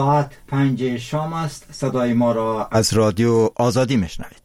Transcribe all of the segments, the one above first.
ساعت 5 شام است. صدای ما را از رادیو آزادی میشنوید.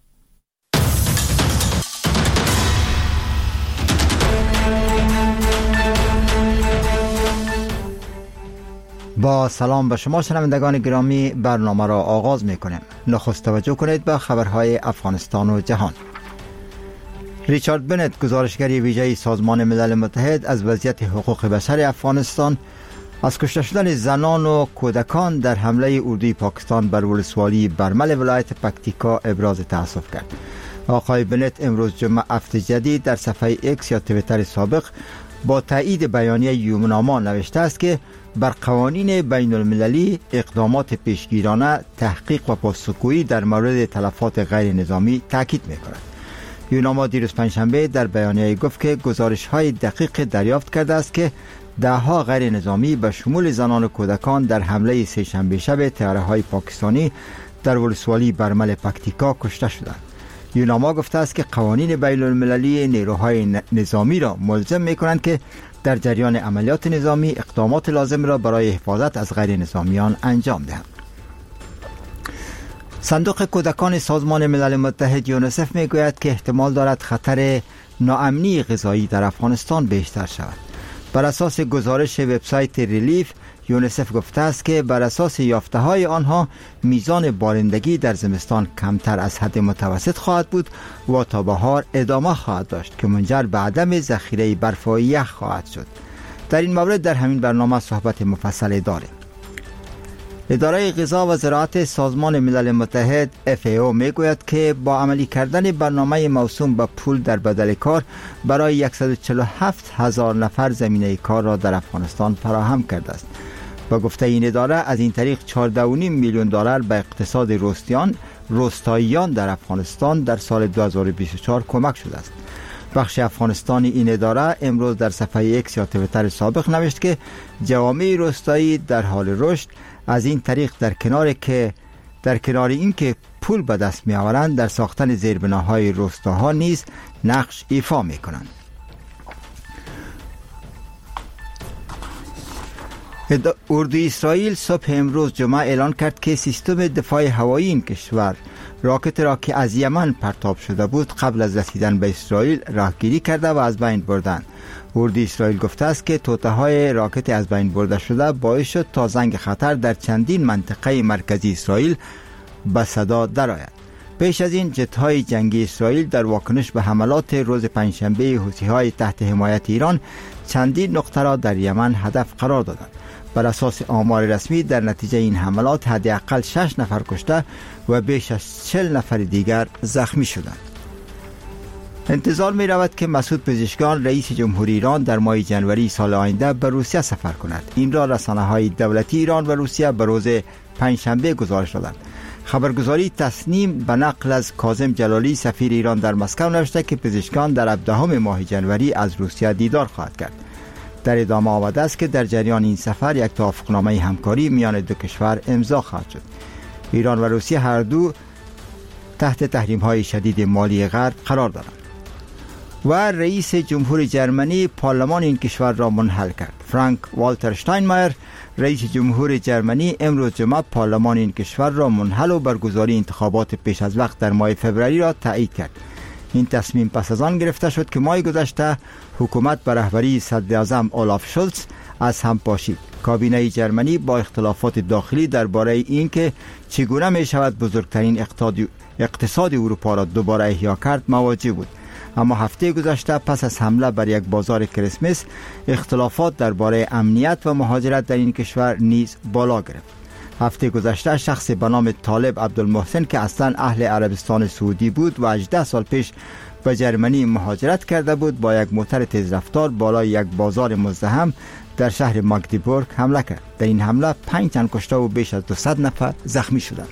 با سلام به شما شنوندگان گرامی، برنامه را آغاز میکنیم. نخست توجه کنید به خبرهای افغانستان و جهان. ریچارد بنت، گزارشگر ویژه سازمان ملل متحد از وضعیت حقوق بشر افغانستان، از کشته شدن زنان و کودکان در حمله اردوی پاکستان بر ولسوالی برمل ولایت پکتیکا ابراز تأسف کرد. آقای بنت امروز جمعه هفته جدید در صفحه ایکس یا توییتر سابق با تایید بیانیه یومناما نوشته است که بر قوانین بین المللی اقدامات پیشگیرانه، تحقیق و پاسخگویی در مورد تلفات غیر نظامی تاکید می‌کند. یوناما دیروز پنجشنبه در بیانیه گفت که گزارش‌های دقیق دریافت کرده است که ده‌ها غیر نظامی به شمول زنان و کودکان در حمله سه‌شنبه شب طیاره‌های پاکستانی در ولسوالی برمل پکتیکا کشته شدند. یوناما گفته است که قوانین بین المللی نیروهای نظامی را ملزم می‌کنند که در جریان عملیات نظامی اقدامات لازم را برای حفاظت از غیر نظامیان انجام دهند. صندوق کودکان سازمان ملل متحد یونیسف میگوید که احتمال دارد خطر ناامنی غذایی در افغانستان بیشتر شود. بر اساس گزارش وبسایت ریلیف، یونیسف گفته است که بر اساس یافته‌های آنها میزان بارندگی در زمستان کمتر از حد متوسط خواهد بود و تا بهار ادامه خواهد داشت که منجر به عدم ذخیره برف و یخ خواهد شد. در این مورد در همین برنامه صحبت مفصل داریم. اداره غذا و زراعت سازمان ملل متحد FAO میگوید که با عملی کردن برنامه موسوم به پول در بدل کار برای 147,000 نفر زمینه کار را در افغانستان فراهم کرده است. با گفته این اداره از این طریق 14.5 میلیون دلار به اقتصاد روستاییان در افغانستان در سال 2024 کمک شده است. بخش افغانستانی این اداره امروز در صفحه ایکس یا توییتر سابق نوشت که جوامع روستایی در حال رشد از این طریق در کنار اینکه پول به دست می آورند، در ساختن زیربناهای روستاها نیز نقش ایفا می کنند. اردوی اسرائیل صبح امروز جمعه اعلان کرد که سیستم دفاع هوایی این کشور راکت را که از یمن پرتاب شده بود قبل از رسیدن به اسرائیل راهگیری کرده و از بین بردند. اردوی اسرائیل گفته است که توطئه‌های راکت از بین برده شده باعث شد تا زنگ خطر در چندین منطقه مرکزی اسرائیل به صدا درآید. پیش از این جت‌های جنگی اسرائیل در واکنش به حملات روز پنجشنبه حوثی‌های تحت حمایت ایران چندین نقطه را در یمن هدف قرار دادند. بر اساس آمار رسمی در نتیجه این حملات حداقل 6 نفر کشته و بیش از 40 نفر دیگر زخمی شدند. انتظار می رود که مسعود پزشکیان رئیس جمهوری ایران در ماه جنوری سال آینده به روسیه سفر کند. این را رسانه‌های دولتی ایران و روسیه به روز پنجشنبه گزارش دادند. خبرگزاری تصنیم به نقل از کاظم جلالی سفیر ایران در مسکو نوشته که پزشکیان در 17 ماه جنوری از روسیه دیدار خواهد کرد. در ادامه آمده است که در جریان این سفر یک توافقنامه همکاری میان دو کشور امضا خواهد شد. ایران و روسیه هر دو تحت تحریم‌های شدید مالی غرب قرار دارند. و رئیس جمهور جرمنی پارلمان این کشور را منحل کرد. فرانک والتر شتاینمایر، رئیس جمهور جرمنی، امروز جمعه پارلمان این کشور را منحل و برگزاری انتخابات پیش از وقت در ماه فوریه را تایید کرد. این تصمیم پس از آن گرفته شد که ماه گذشته حکومت به رهبری صدراعظم اولاف شولز از هم پاشید. کابینه جرمنی با اختلافات داخلی درباره اینکه چگونه می شود بزرگترین اقتصاد اروپا را دوباره احیا کرد مواجه بود. اما هفته گذشته پس از حمله بر یک بازار کریسمس، اختلافات درباره امنیت و مهاجرت در این کشور نیز بالا گرفت. هفته گذشته شخص به نام طالب عبدالمحسن که اصلا اهل عربستان سعودی بود و 18 سال پیش به جرمنی مهاجرت کرده بود، با یک موتر تیزرفتار بالای یک بازار مزدحم در شهر ماگدیبورگ حمله کرد. در این حمله 5 تن کشته و بیش از 200 نفر زخمی شدند.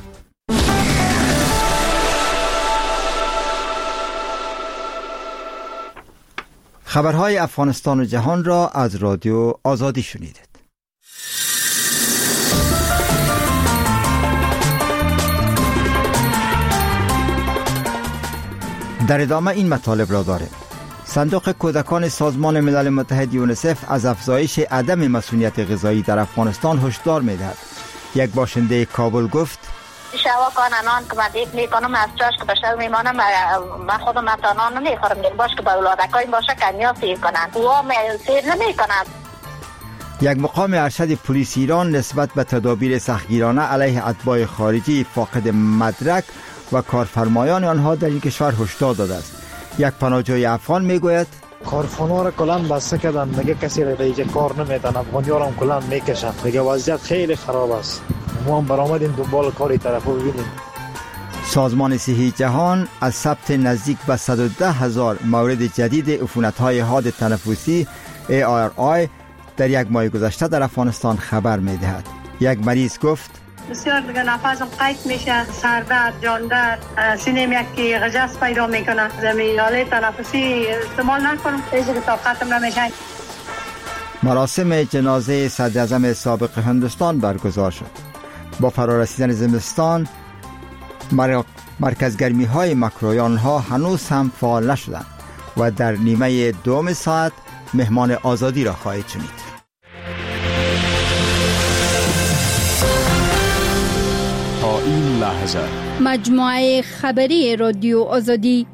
خبرهای افغانستان و جهان را از رادیو آزادی شنیدید. در ادامه این مطالب را داریم. صندوق کودکان سازمان ملل متحد یونیسف از افزایش عدم مسئولیت غذایی در افغانستان هشدار می‌دهد. یک باشنده کابل گفت شوا کانان که من دیگه میکنم از جاش که بشه میمانم من خودم اتانان نمیخورم دیگه باش که با اولادکای باشه کنیا سیر کنن و سیر نمیکنن. یک مقام ارشد پلیس ایران نسبت به تدابیر سختگیرانه علیه اتباع خارجی فاقد مدرک و کارفرمایان آنها در این کشور هشدار داده است. یک پناهجوی افغان میگوید کارخانه‌ها را کلان بسته کردن، میگه کسی را دیگه کار نمیدن، افغانی‌ها را هم کلان میکشن، میگه وضعیت خیلی خراب است. ما هم برآمدیم دنبال کاری طرفو ببینیم. سازمان صحی جهان از ثبت نزدیک به 110,000 مورد جدید عفونت‌های حاد تنفسی ARI در یک ماه گذشته در افغانستان خبر می‌دهد. یک مریض گفت بسیار دیگه نفسم قید میشه، سردرد، جاندرد، سینه‌م یکی غجس پیدا میکنه. زمین آله تنفسی استعمال نکنم چیزی که طاقتم نمیشه. مراسم جنازه صدراعظم سابق هندوستان برگزار شد. با فرارسیدن زمستان مرکزگرمی‌های مکرویان ها هنوز هم فعال نشدند و در نیمه دوم ساعت مهمان آزادی را خواهید شنید. تا این لحظه مجموعه خبری رادیو آزادی.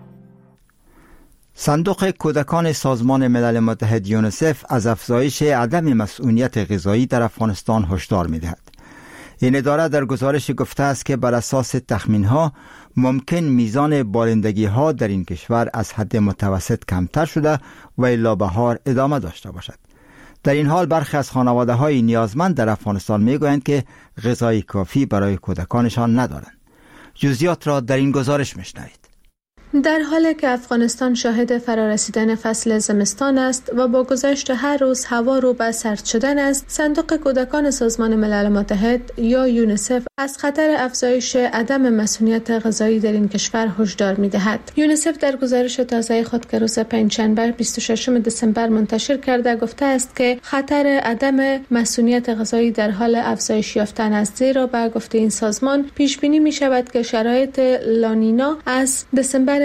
صندوق کودکان سازمان ملل متحد یونیسف از افزایش عدم مسئولیت غذایی در افغانستان هشدار می‌دهد. این اداره در گزارش گفته است که بر اساس تخمین‌ها ممکن میزان بارندگی‌ها در این کشور از حد متوسط کمتر شده و الی بهار ادامه داشته باشد. در این حال برخی از خانواده‌های نیازمند در افغانستان می‌گویند که غذای کافی برای کودکانشان ندارند. جزئیات را در این گزارش می‌شنوید. در حالی که افغانستان شاهد فرارسیدن فصل زمستان است و با گذشت هر روز هوا رو به سرد شدن است، صندوق کودکان سازمان ملل متحد یا یونیسف از خطر افزایش عدم مسئولیت غذایی در این کشور هشدار می‌دهد. یونیسف در گزارش تازه خود که روز پنجشنبه 26 دسامبر منتشر کرده گفته است که خطر عدم مسئولیت غذایی در حال افزایش یافتن است، زیرا به گفته این سازمان پیش بینی می‌شود که شرایط لانینا از دسامبر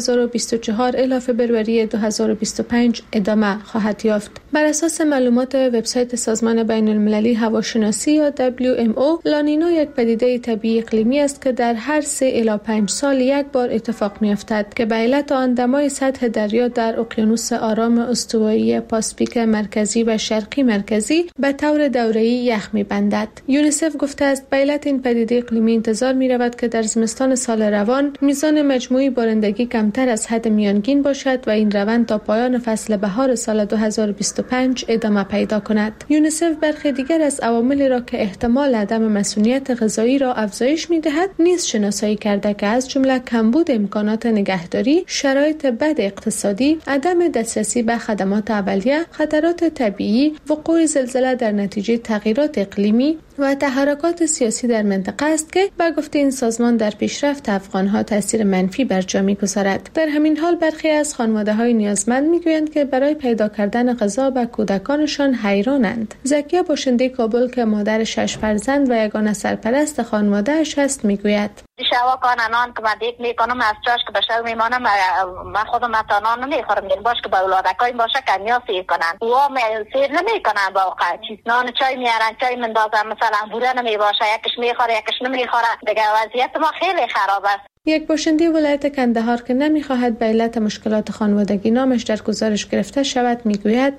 2024 الی فوریه 2025 ادامه خواهد یافت. بر اساس معلومات وبسایت سازمان بین المللی هواشناسی یا WMO، لانینا یک پدیده طبیعی اقلیمی است که در هر 3 الی 5 سال یک بار اتفاق می‌افتد که به علت آن دمای سطح دریا در اقیانوس آرام استوایی پاسیفیک مرکزی و شرقی مرکزی به طور دوره‌ای یخ می‌بندد. یونیسف گفته است به علت این پدیده اقلیمی انتظار می‌رود که در زمستان سال روان میزان مجموعی بارندگی کمتر از حد میانگین باشد و این روند تا پایان فصل بهار سال 2025 ادامه پیدا کند. یونیسف برخی دیگر از عواملی را که احتمال عدم مسئولیت غذایی را افزایش می‌دهد نیز شناسایی کرده که از جمله کمبود امکانات نگهداری، شرایط بد اقتصادی، عدم دسترسی به خدمات اولیه، خطرات طبیعی، وقوع زلزله در نتیجه تغییرات اقلیمی و تحرکات سیاسی در منطقه است که به گفته این سازمان در پیشرفت افغانها تاثیر منفی بر جا می‌گذارد. در همین حال برخی از خانواده‌های نیازمند می‌گویند که برای پیدا کردن غذا به کودکانشان حیرانند. زکیه باشنده کابل که مادر 6 فرزند و یگانه سرپرست خانواده‌اش است می‌گوید شوا کانان که من دیگه میکنم از جاش که بشه میمانم من خودم اتانان نمیخورم دیگه باش که با اولادکای باشه کنیا سیر کنن و سیر نمیکنن واقعا چیز نان چای میارن چای مندازن مثلا بوره نمیباشه یکش میخوره یکش نمیخوره دیگه وضعیت ما خیلی خراب است. یک باشنده ولایت کندهار که نمیخواهد به علت مشکلات خانوادگی نامش در گزارش گرفته شود میگوید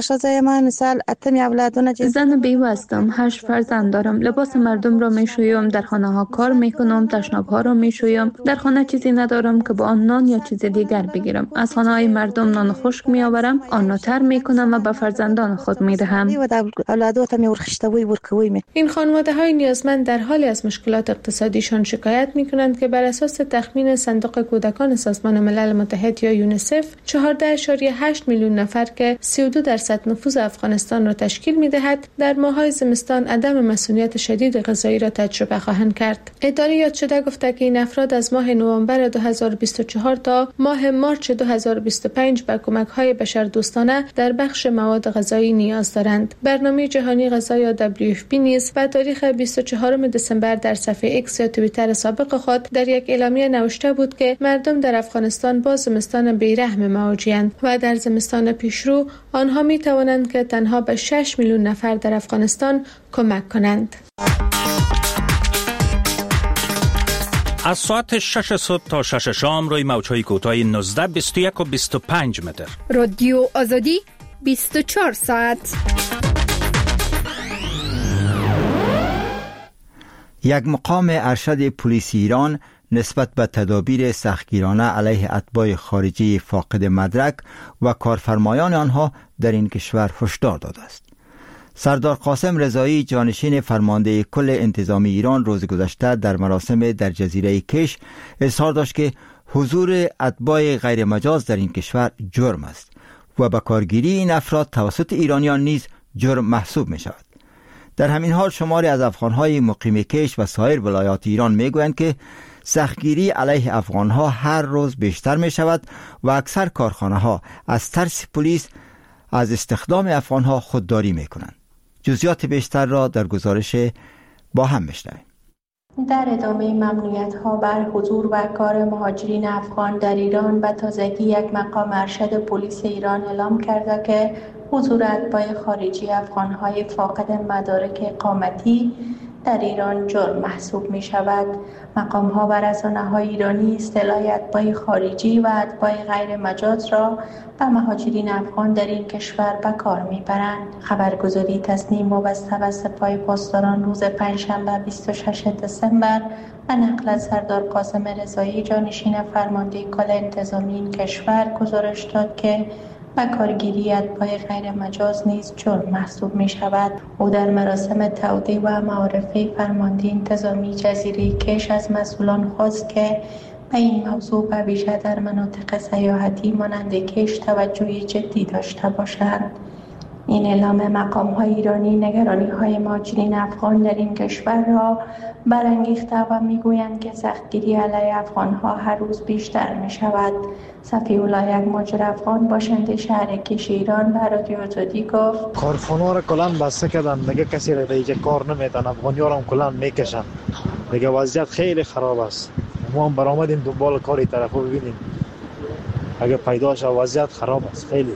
زن بیوه هستم، 8 فرزند دارم، لباس مردم را میشویم، در خانه ها کار میکنم، تشناب ها را میشویم، در خانه چیزی ندارم که با آن نان یا چیز دیگر بگیرم. از خانه های مردم نان خشک میآورم، آن را تر میکنم و به فرزندان خود میدهم. این خانواده های نیازمند در حالی از مشکلات اقتصادیشان شکایت میکنند که بر اساس تخمین صندوق کودکان سازمان ملل متحد یا یونیسف 14.8 میلیون نفر که 32% نفوذ افغانستان را تشکیل می‌دهد در ماه‌های زمستان عدم مسئولیت شدید غذایی را تجربه خواهند کرد. اداره یاد شده گفته که این افراد از ماه نوامبر 2024 تا ماه مارچ 2025 به کمک‌های بشردوستانه در بخش مواد غذایی نیاز دارند. برنامه جهانی غذا یا WFP نیز به تاریخ 24 دسامبر در صفحه ایکس یا توییتر سابق خود در یک اعلامیه نوشته بود که مردم در افغانستان با زمستان بیرحم مواجه‌اند و در زمستان پیشرو آنها می توانند که تنها به 6 میلیون نفر در افغانستان کمک کنند. از ساعت 6 صبح تا 6 شام روی موج‌های کوتاه 19، 21 و 25 متر. رادیو آزادی 24 ساعت. یک مقام ارشد پلیس ایران نسبت به تدابیر سختگیرانه علیه اتباع خارجی فاقد مدرک و کارفرمایان آنها در این کشور هشدار داده است. سردار قاسم رضایی جانشین فرمانده کل انتظامی ایران روز گذشته در مراسم در جزیره کش اظهار داشت که حضور اتباع غیر مجاز در این کشور جرم است و به کارگیری این افراد توسط ایرانیان نیز جرم محسوب می شود. در همین حال شماری از افغانهای مقیم کش و سایر ولایات ایران می گویند که سختگیری علیه افغانها هر روز بیشتر می شود و اکثر کارخانه ها از ترس پلیس از استخدام افغانها خودداری می کنند. جزئیات بیشتر را در گزارش با هم میشنویم. در ادامه ممنوعیت‌ها بر حضور و کار مهاجرین افغان در ایران و تازگی یک مقام ارشد پلیس ایران اعلام کرده که حضور اتباع خارجی افغان‌های فاقد مدارک اقامتی در ایران جرم محسوب می شود. مقام‌ها و رسانه‌های ایرانی اصطلاح اتباع خارجی و اتباع غیر مجاز را به مهاجرین افغان در این کشور به کار می‌برند. خبرگزاری تصنیم وابسته به سپاه پاسداران روز پنجشنبه 26 دسامبر به نقل از سردار قاسم رضایی جانشین فرمانده کل انتظامی این کشور گزارش داد که و کارگیری اتباع غیر مجاز نیز جرم محسوب می شود. او در مراسم تودیع و معارفه فرمانده انتظامی جزیره کش از مسئولان خواست که به این موضوع به ویژه در مناطق سیاحتی مانند کش توجه جدی داشته باشند. این اعلام مقام‌های ایرانی نگرانی‌های مهاجرین افغان در این کشور را برانگیخته و می‌گویند که سختگیری علیه افغان‌ها هر روز بیشتر می‌شود. صفی‌الله یک مهاجر افغان باشنده شهر کش ایران به رادیو آزادی گفت کارخانه‌ها را کلاً بسته کردن، دیگه کسی را اینجا کار نمی‌دن، افغانی‌ها را هم کلاً می‌کشن. دیگه وضعیت خیلی خراب است. ما هم برآمدیم دنبال کاری طرفو ببینیم. اگه پیدا شه وضعیت خراب است خیلی.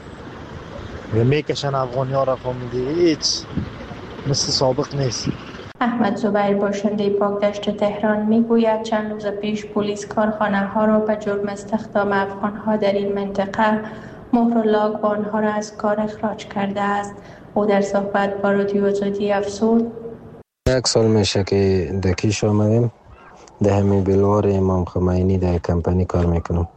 میکشن افغانی‌ها را دیگه هیچ مثل سابق نیست. احمد زبیر باشنده پاکدشت تهران میگوید چند روز پیش پلیس کارخانه‌ها را به جرم استخدام افغان‌ها در این منطقه مهر و لاگ و آنها را از کار اخراج کرده است. او در صحبت با رادیو آزادی افزود: 1 سال میشه که دکیش آمدیم، در همین بلوار امام خمینی در کمپانی کار میکنم.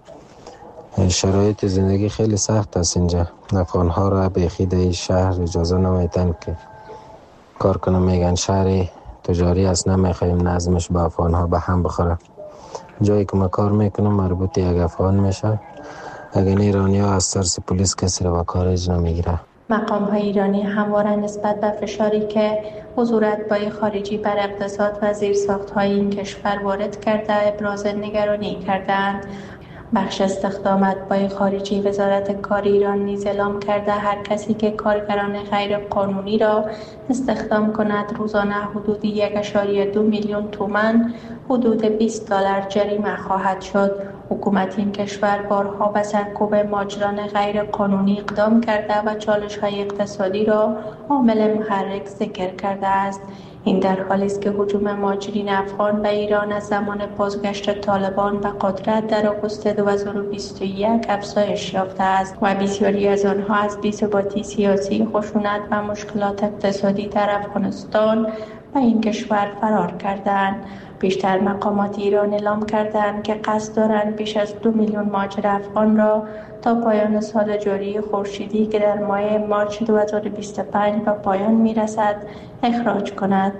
شرایط زندگی خیلی سخت است اینجا. افغان‌ها را بیخی در این شهر اجازه نمیدن که کار کنم، میگن شهر تجاری است، نمیخوایم نظمش با افغان‌ها به هم بخوره. جایی که ما کار میکنم مربوط یک افغان میشه، اگر ایرانی‌ها از ترس پلیس کسی را به کار اجرا نمیگیره. مقام‌های ایرانی همواره نسبت به فشاری که حضور اتباع خارجی بر اقتصاد و زیرساخت‌های این کشور وارد کرده ابراز نگرانی کردند. بخش استخدام اتباع خارجی وزارت کار ایران نیز اعلام کرده هر کسی که کارگران غیر قانونی را استخدام کند روزانه حدود 1.2 میلیون تومان حدود $20 جریمه خواهد شد. حکومت این کشور بارها به سرکوب مهاجران غیر قانونی اقدام کرده و چالش‌های اقتصادی را عامل محرک ذکر کرده است. این در حالی است که هجوم مهاجرین افغان به ایران از زمان بازگشت طالبان به قدرت در آگوست 2021 افزایش یافته است و بسیاری از آنها از بی‌ثباتی سیاسی، خشونت و مشکلات اقتصادی در افغانستان و این کشور فرار کردند. بیشتر مقامات ایران اعلام کردند که قصد دارند بیش از 2 میلیون مهاجر افغان را تا پایان سال جاری خورشیدی که در ماه مارس 2025 به پایان میرسد اخراج کند.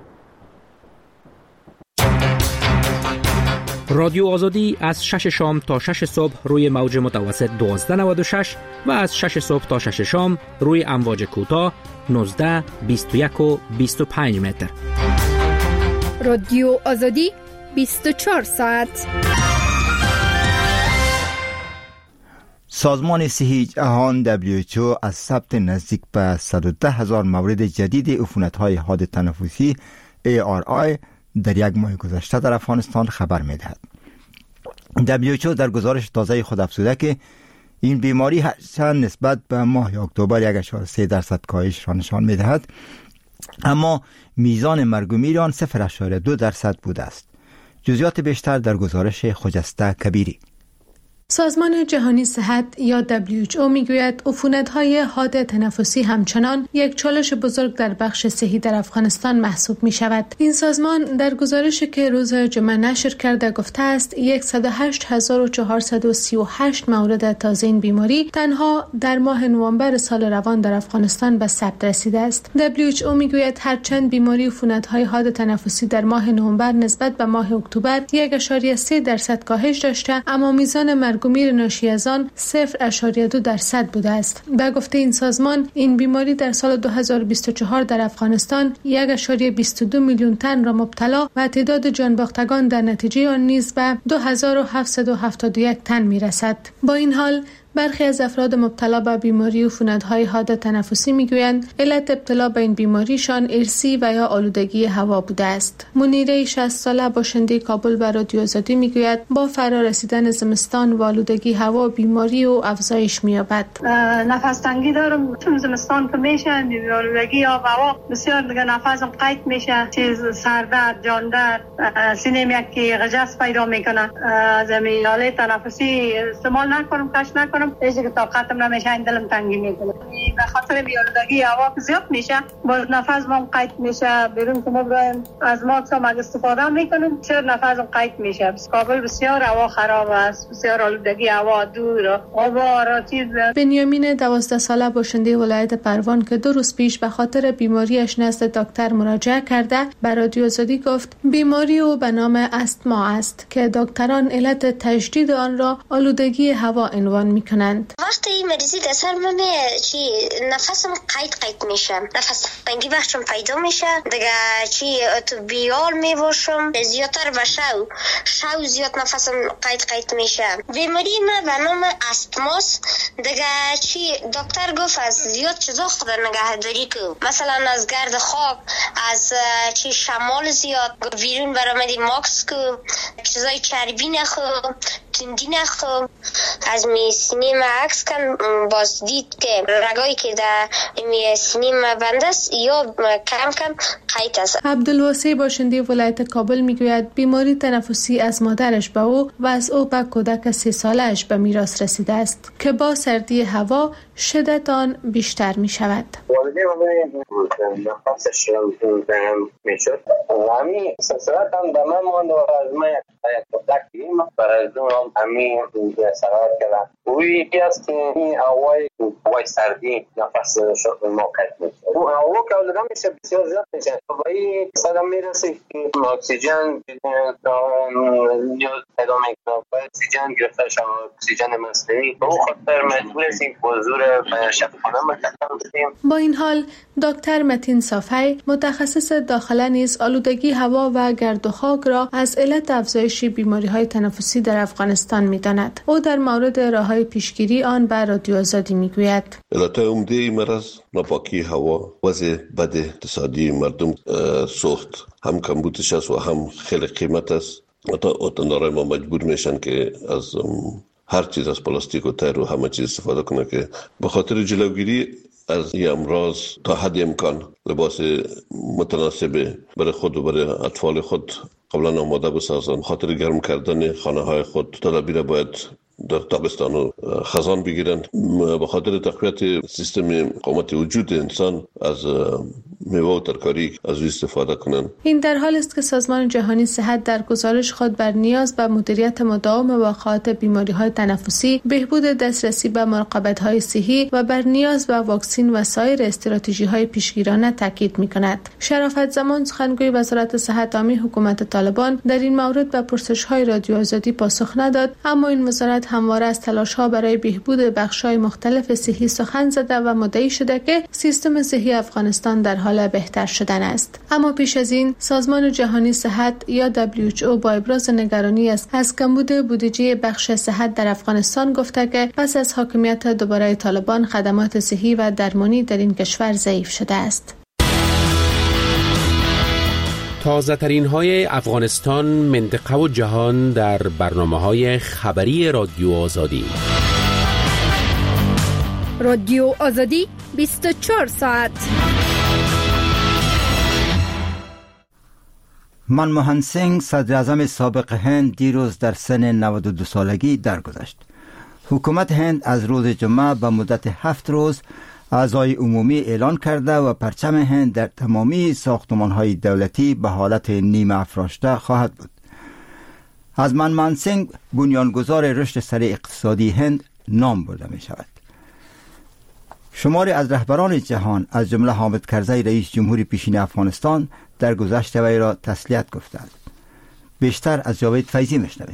رادیو آزادی از 6 شام تا 6 صبح روی موج متوسط 1296 و از 6 صبح تا 6 شام روی امواج کوتاه 19، 21 و 25 متر. رادیو آزادی 24 ساعت. سازمان صحی جهان WHO از ثبت نزدیک به 110,000 مورد جدید عفونت‌های حاد تنفسی ARI در یک ماه گذشته در افغانستان خبر می‌دهد. WHO در گزارش تازه خود افزوده که این بیماری هرچند نسبت به ماه اکتبر 1.3% کاهش را نشان می‌دهد، اما میزان مرگ و میر آن 0.2% بوده است. جزئیات بیشتر در گزارش خجسته کبیری. سازمان جهانی صحت یا WHO میگوید عفونت‌های حاد تنفسی همچنان یک چالش بزرگ در بخش صحی در افغانستان محسوب می شود. این سازمان در گزارشی که روز جمعه نشر کرده گفته است 108438 مورد تازه این بیماری تنها در ماه نوامبر سال روان در افغانستان به ثبت رسیده است. WHO میگوید هرچند بیماری عفونت‌های حاد تنفسی در ماه نوامبر نسبت به ماه اکتبر 1.3% کاهش داشته، اما میزان مرگ میر ناشی از آن 0.2% بوده است. به گفته این سازمان این بیماری در سال 2024 در افغانستان 1.22 میلیون تن را مبتلا و تعداد جان باختگان در نتیجه آن نیز به 2771 تن میرسد. با این حال برخی از افراد مبتلا به بیماری عفونت‌های حاد تنفسی میگویند علت ابتلا به این بیماریشان ارثی و یا آلودگی هوا بوده است. منیره 60 ساله باشنده کابل به رادیو آزادی میگوید با فرا رسیدن زمستان و آلودگی هوا بیماری او افزایش می‌یابد. نفس تنگی دارم چون زمستان که میشه آلودگی آب هوا بسیار دیگه نفسم قید میشه، چیز سردرد، جان درد، سینه‌م یکی غجس پیدا میکنه. از این آله تنفسی استعمال نکنم، کش نکنم، ایشی که طاقتم نمیشه، این دلم تنگی میکنه. به خاطر آلودگی هوا زیاد میشه، باز نفسم قید میشه. بیرون که ما برایم از ماسک هم استفاده میکنیم، چرا نفسم قید میشه. کابل بسیار هوا خراب است، بسیار آلودگی هوا، دور غبار چیز. بنیامین 12 ساله باشنده ولایت پروان که 2 روز پیش به خاطر بیماریش نزد دکتر مراجعه کرده به رادیو آزادی گفت بیماری او به نام استما است که دکتران علت تشدید آن را آلودگی هوا عنوان میکنند. وقتی این مریضی در سر من نفسم قید میشه، نفس تنگی بخشم پیدا میشه دیگه، چی تو بیال میباشم زیادتر به شو زیاد نفسم قید میشه. بیماری من به نام استماس دیگه، چی دکتر گفت از زیاد چیزا خود نگهداری کو، مثلا از گرد خاک، از چی شمال زیاد بیرون برآمدی ماکس کو، چیزای چربی نخو، تندی نخو، از می سینه عکس کن باز دید که رگایی که در می سینه بنده است یا کم قید است. عبدالواسع باشنده ولایت کابل میگوید بیماری تنفسی از مادرش به او و از او به کودک 3 سالش به میراث رسیده است که با سردی هوا شدت آن بیشتر می شود. والدی من نفسش بهم میشد همین سلسلت هم در من ماند و از من یک کودکی برای دوم همین سرار کردن. اوی یکی از که این هوای سردی نفس ما قید میشه. اون هوا که آلوده میشه بسیار زیاد میشه. طبعی صدم میرسه که اکسیژن نیاز پیدا میکنه. اکسیژن گرفته شد، اکسیژن مصنوعی. به اون خاطر مجبور هستیم که حضور شفاخانه مرتکب بشیم. با این حال دکتر متین صافی متخصص داخله نیز آلودگی هوا و گرد و خاک را از علت افزایش بیماری‌های تنفسی در افغانستان می‌داند. او در مورد راه‌های پیشگیری آن به رادیو آزادی می‌گوید. علت عمده این مرض ناپاکی هوا، وضع بد اقتصادی مردم، سوخت هم کمبودش است و هم خیلی قیمت است. وطندارای ما مجبور میشن که از هر چیز، از پلاستیک و تیر و همه چیز استفاده کنه که به خاطر جلوگیری از این امراض تا حد امکان لباس متناسب برای خود و برای اطفال خود قبلا آماده بسازن. خاطر گرم کردن خانه های خود تدابیر باید در تابستان و خزان بگیرن. به خاطر تقویت سیستم قومت وجود انسان از میوه و ترکاری از استفاده کنن. این در حال است که سازمان جهانی صحت در گزارش خود بر نیاز به مدیریت مداوم واقعات بیماری‌های تنفسی، بهبود دسترسی به مراقبت‌های صحی و بر نیاز به واکسن و سایر استراتژی‌های پیشگیرانه تاکید می‌کند. شرافت زمان سخنگوی وزارت صحت عامه حکومت طالبان در این مورد به پرسش‌های رادیو آزادی پاسخ نداد، اما این وزارت همواره از تلاش‌ها برای بهبود بخش‌های مختلف صحی سخن زده و مدعی شده که سیستم صحی افغانستان در حال بهتر شدن است. اما پیش از این سازمان جهانی صحت یا WHO با ابراز نگرانی از کمبود بودجه بخش صحت در افغانستان گفته که پس از حاکمیت دوباره طالبان خدمات صحی و درمانی در این کشور ضعیف شده است. تازه ترین های افغانستان، منطقه و جهان در برنامه‌های خبری رادیو آزادی. رادیو آزادی 24 ساعت. منموهن سینگ صدر اعظم سابق هند دیروز در سن 92 سالگی درگذشت. حکومت هند از روز جمعه به مدت 7 روز اعضای عمومی اعلان کرده و پرچم هند در تمامی ساختمان‌های دولتی به حالت نیمه افراشته خواهد بود. از منموهن سینگ بنیانگذار رشد سریع اقتصادی هند نام برده می شود. شماری از رهبران جهان از جمله حامد کرزی رئیس جمهوری پیشین افغانستان در گذشت وی را تسلیت گفتند. بیشتر از جاوید فیضی میشنوید.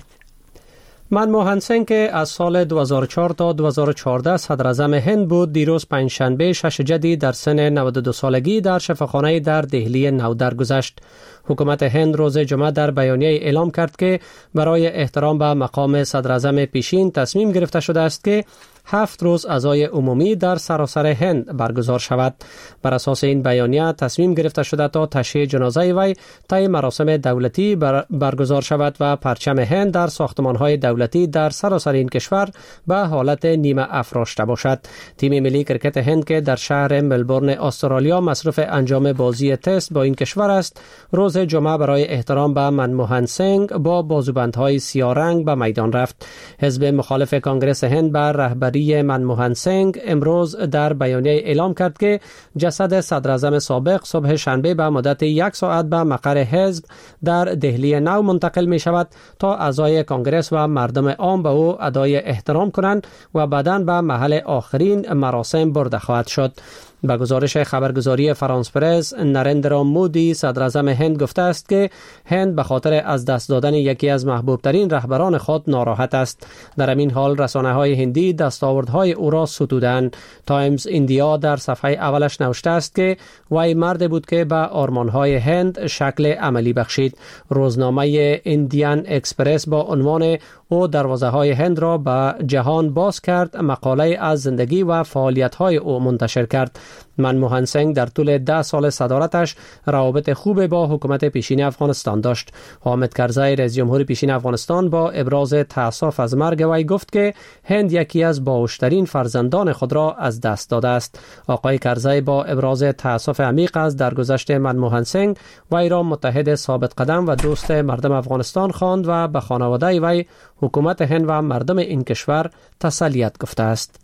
منموهن سینگ که از سال 2004 تا 2014 صدر اعظم هند بود، دیروز پنجشنبه 6 جدی در سن 92 سالگی در شفاخانه در دهلی نو درگذشت. حکومت هند روز جمعه در بیانیه اعلام کرد که برای احترام به مقام صدر اعظم پیشین تصمیم گرفته شده است که 7 روز اعضای عمومی در سراسر هند برگزار شود. بر اساس این بیانیه تصمیم گرفته شده تا تشییع جنازه وی طی مراسم دولتی برگزار شود و پرچم هند در ساختمان‌های دولتی در سراسر این کشور به حالت نیمه افراشته باشد. تیم ملی کرکت هند که در شهر ملبورن استرالیا مصروف انجام بازی تست با این کشور است، روز جمعه برای احترام به منموهن سینگ با بازوبندهای سیاه رنگ به میدان رفت. حزب مخالف کانگرس هند بر رهبری منموهن سینگ امروز در بیانیه اعلام کرد که جسد صدر اعظم سابق صبح شنبه به مدت 1 ساعت به مقر حزب در دهلی نو منتقل می شود تا اعضای کانگرس و مردم عام به او ادای احترام کنند و بعداً به محل آخرین مراسم برده خواهد شد. به گزارش خبرگزاری فرانس پرس، نریندرا مودی صدر اعظم هند گفته است که هند به خاطر از دست دادن یکی از محبوب ترین رهبران خود ناراحت است. در همین حال رسانه‌های هندی دستاوردهای او را ستودند. تایمز ایندیا در صفحه اولش نوشته است که وی مرد بود که به آرمان‌های هند شکل عملی بخشید. روزنامه ایندیان اکسپرس با عنوان او دروازه‌های هند را به جهان باز کرد مقاله از زندگی و فعالیت‌های او منتشر کرد. منموهن سینگ در طول 10 سال صدارتش روابط خوب با حکومت پیشین افغانستان داشت. حامد کرزی رئیس جمهور پیشین افغانستان با ابراز تأسف از مرگ وی گفت که هند یکی از باهوشترین فرزندان خود را از دست داده است. آقای کرزی با ابراز تأسف عمیق از درگذشت منموهن سینگ وی را متحد ثابت قدم و دوست مردم افغانستان خواند و به خانواده وی، حکومت هند و مردم این کشور تسلیت گفته است.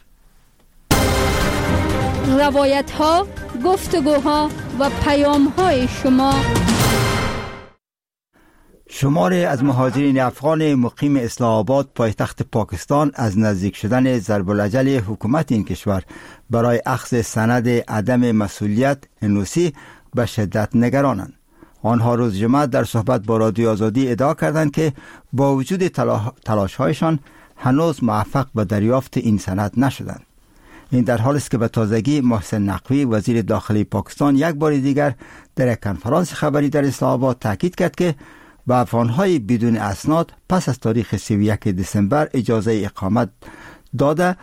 روایت ها، گفتگوها و پیام های شما. شماری از مهاجرین افغان مقیم اسلام آباد پایتخت پاکستان از نزدیک شدن ضرب الاجل حکومت این کشور برای اخذ سند عدم مسئولیت NOC به شدت نگرانند. آنها روز جمعه در صحبت با رادیو آزادی ادعا کردند که با وجود تلاش‌هایشان هنوز موفق به دریافت این سند نشدند. این در حالی است که به تازگی محسن نقوی وزیر داخلی پاکستان یک بار دیگر در یک کنفرانس خبری در اسلام آباد تاکید کرد که به افغان‌های بدون اسناد پس از تاریخ 31 دسامبر اجازه اقامت داده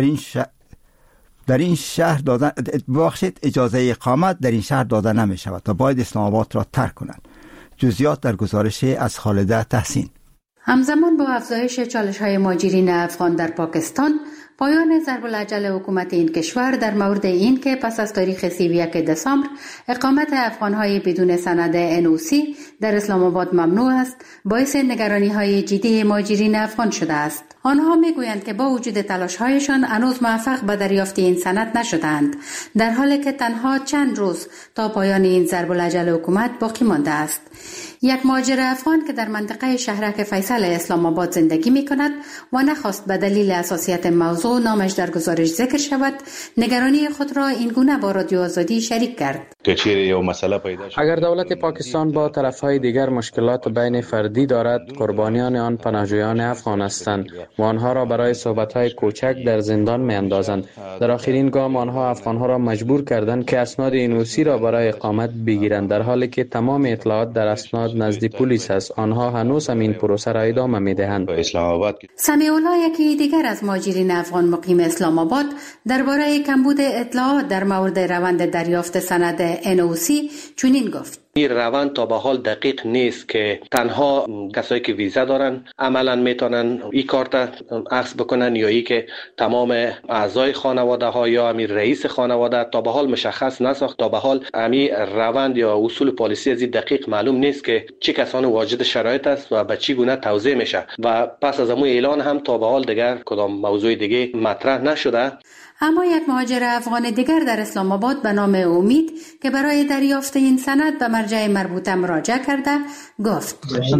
در این شهر اجازه اقامت در این شهر داده نمی شود تا باید اسلام آباد را ترک کنند. جزئیات در گزارش از خالده تحسین. همزمان با افزایش چالش‌های مهاجرین افغان در پاکستان، پایان ضرب الاجل حکومت این کشور در مورد این که پس از تاریخ 31 دسامبر اقامت افغان‌های بدون سند NOC در اسلام آباد ممنوع است، باعث نگرانی‌های جدی مهاجرین افغان شده است. آنها میگویند که با وجود تلاش‌هایشان هنوز موفق به دریافت این سند نشدند، در حالی که تنها چند روز تا پایان این ضرب الاجل حکومت باقی مانده است. یک مهاجر افغان که در منطقه شهرک فیصل اسلام آباد زندگی می‌کند و نخواست به دلیل حساسیت موضوع نامش در گزارش ذکر شود، نگرانی خود را این گونه با رادیو آزادی شریک کرد. اگر دولت پاکستان با طرف‌های دیگر مشکلات بین فردی دارد، قربانیان آن پناهجویان افغان هستند و آنها را برای صحبت‌های کوچک در زندان می‌اندازند. در آخرین گام آنها افغان‌ها را مجبور کردند که اسناد NOC را برای اقامت بگیرند، در حالی که تمام اطلاعات در اسناد نزد پلیس است. آنها هنوز هم این پروسه را ادامه می‌دهند. سمیع الله، یکی دیگر از مهاجرین افغان مقیم اسلام آباد، درباره کمبود اطلاعات در مورد روند دریافت سند NOC چنین گفت: این روند تا به حال دقیق نیست که تنها کسایی که ویزا دارن عملا میتونن این کارت اخذ بکنن یا ای که تمام اعضای خانواده ها یا امیر رئیس خانواده. تا به حال مشخص نساخت، تا به حال امی روند یا اصول پالیسی از این دقیق معلوم نیست که چه کسان واجد شرایط است و به چی گونه توزیع میشه و پس از امون اعلان هم تا به حال دیگر کدام موضوع دیگه مطرح نشده. اما یک مهاجر افغان دیگر در اسلام آباد به نام امید که برای دریافت این سند به مرجع مربوطه مراجعه کرده گفت: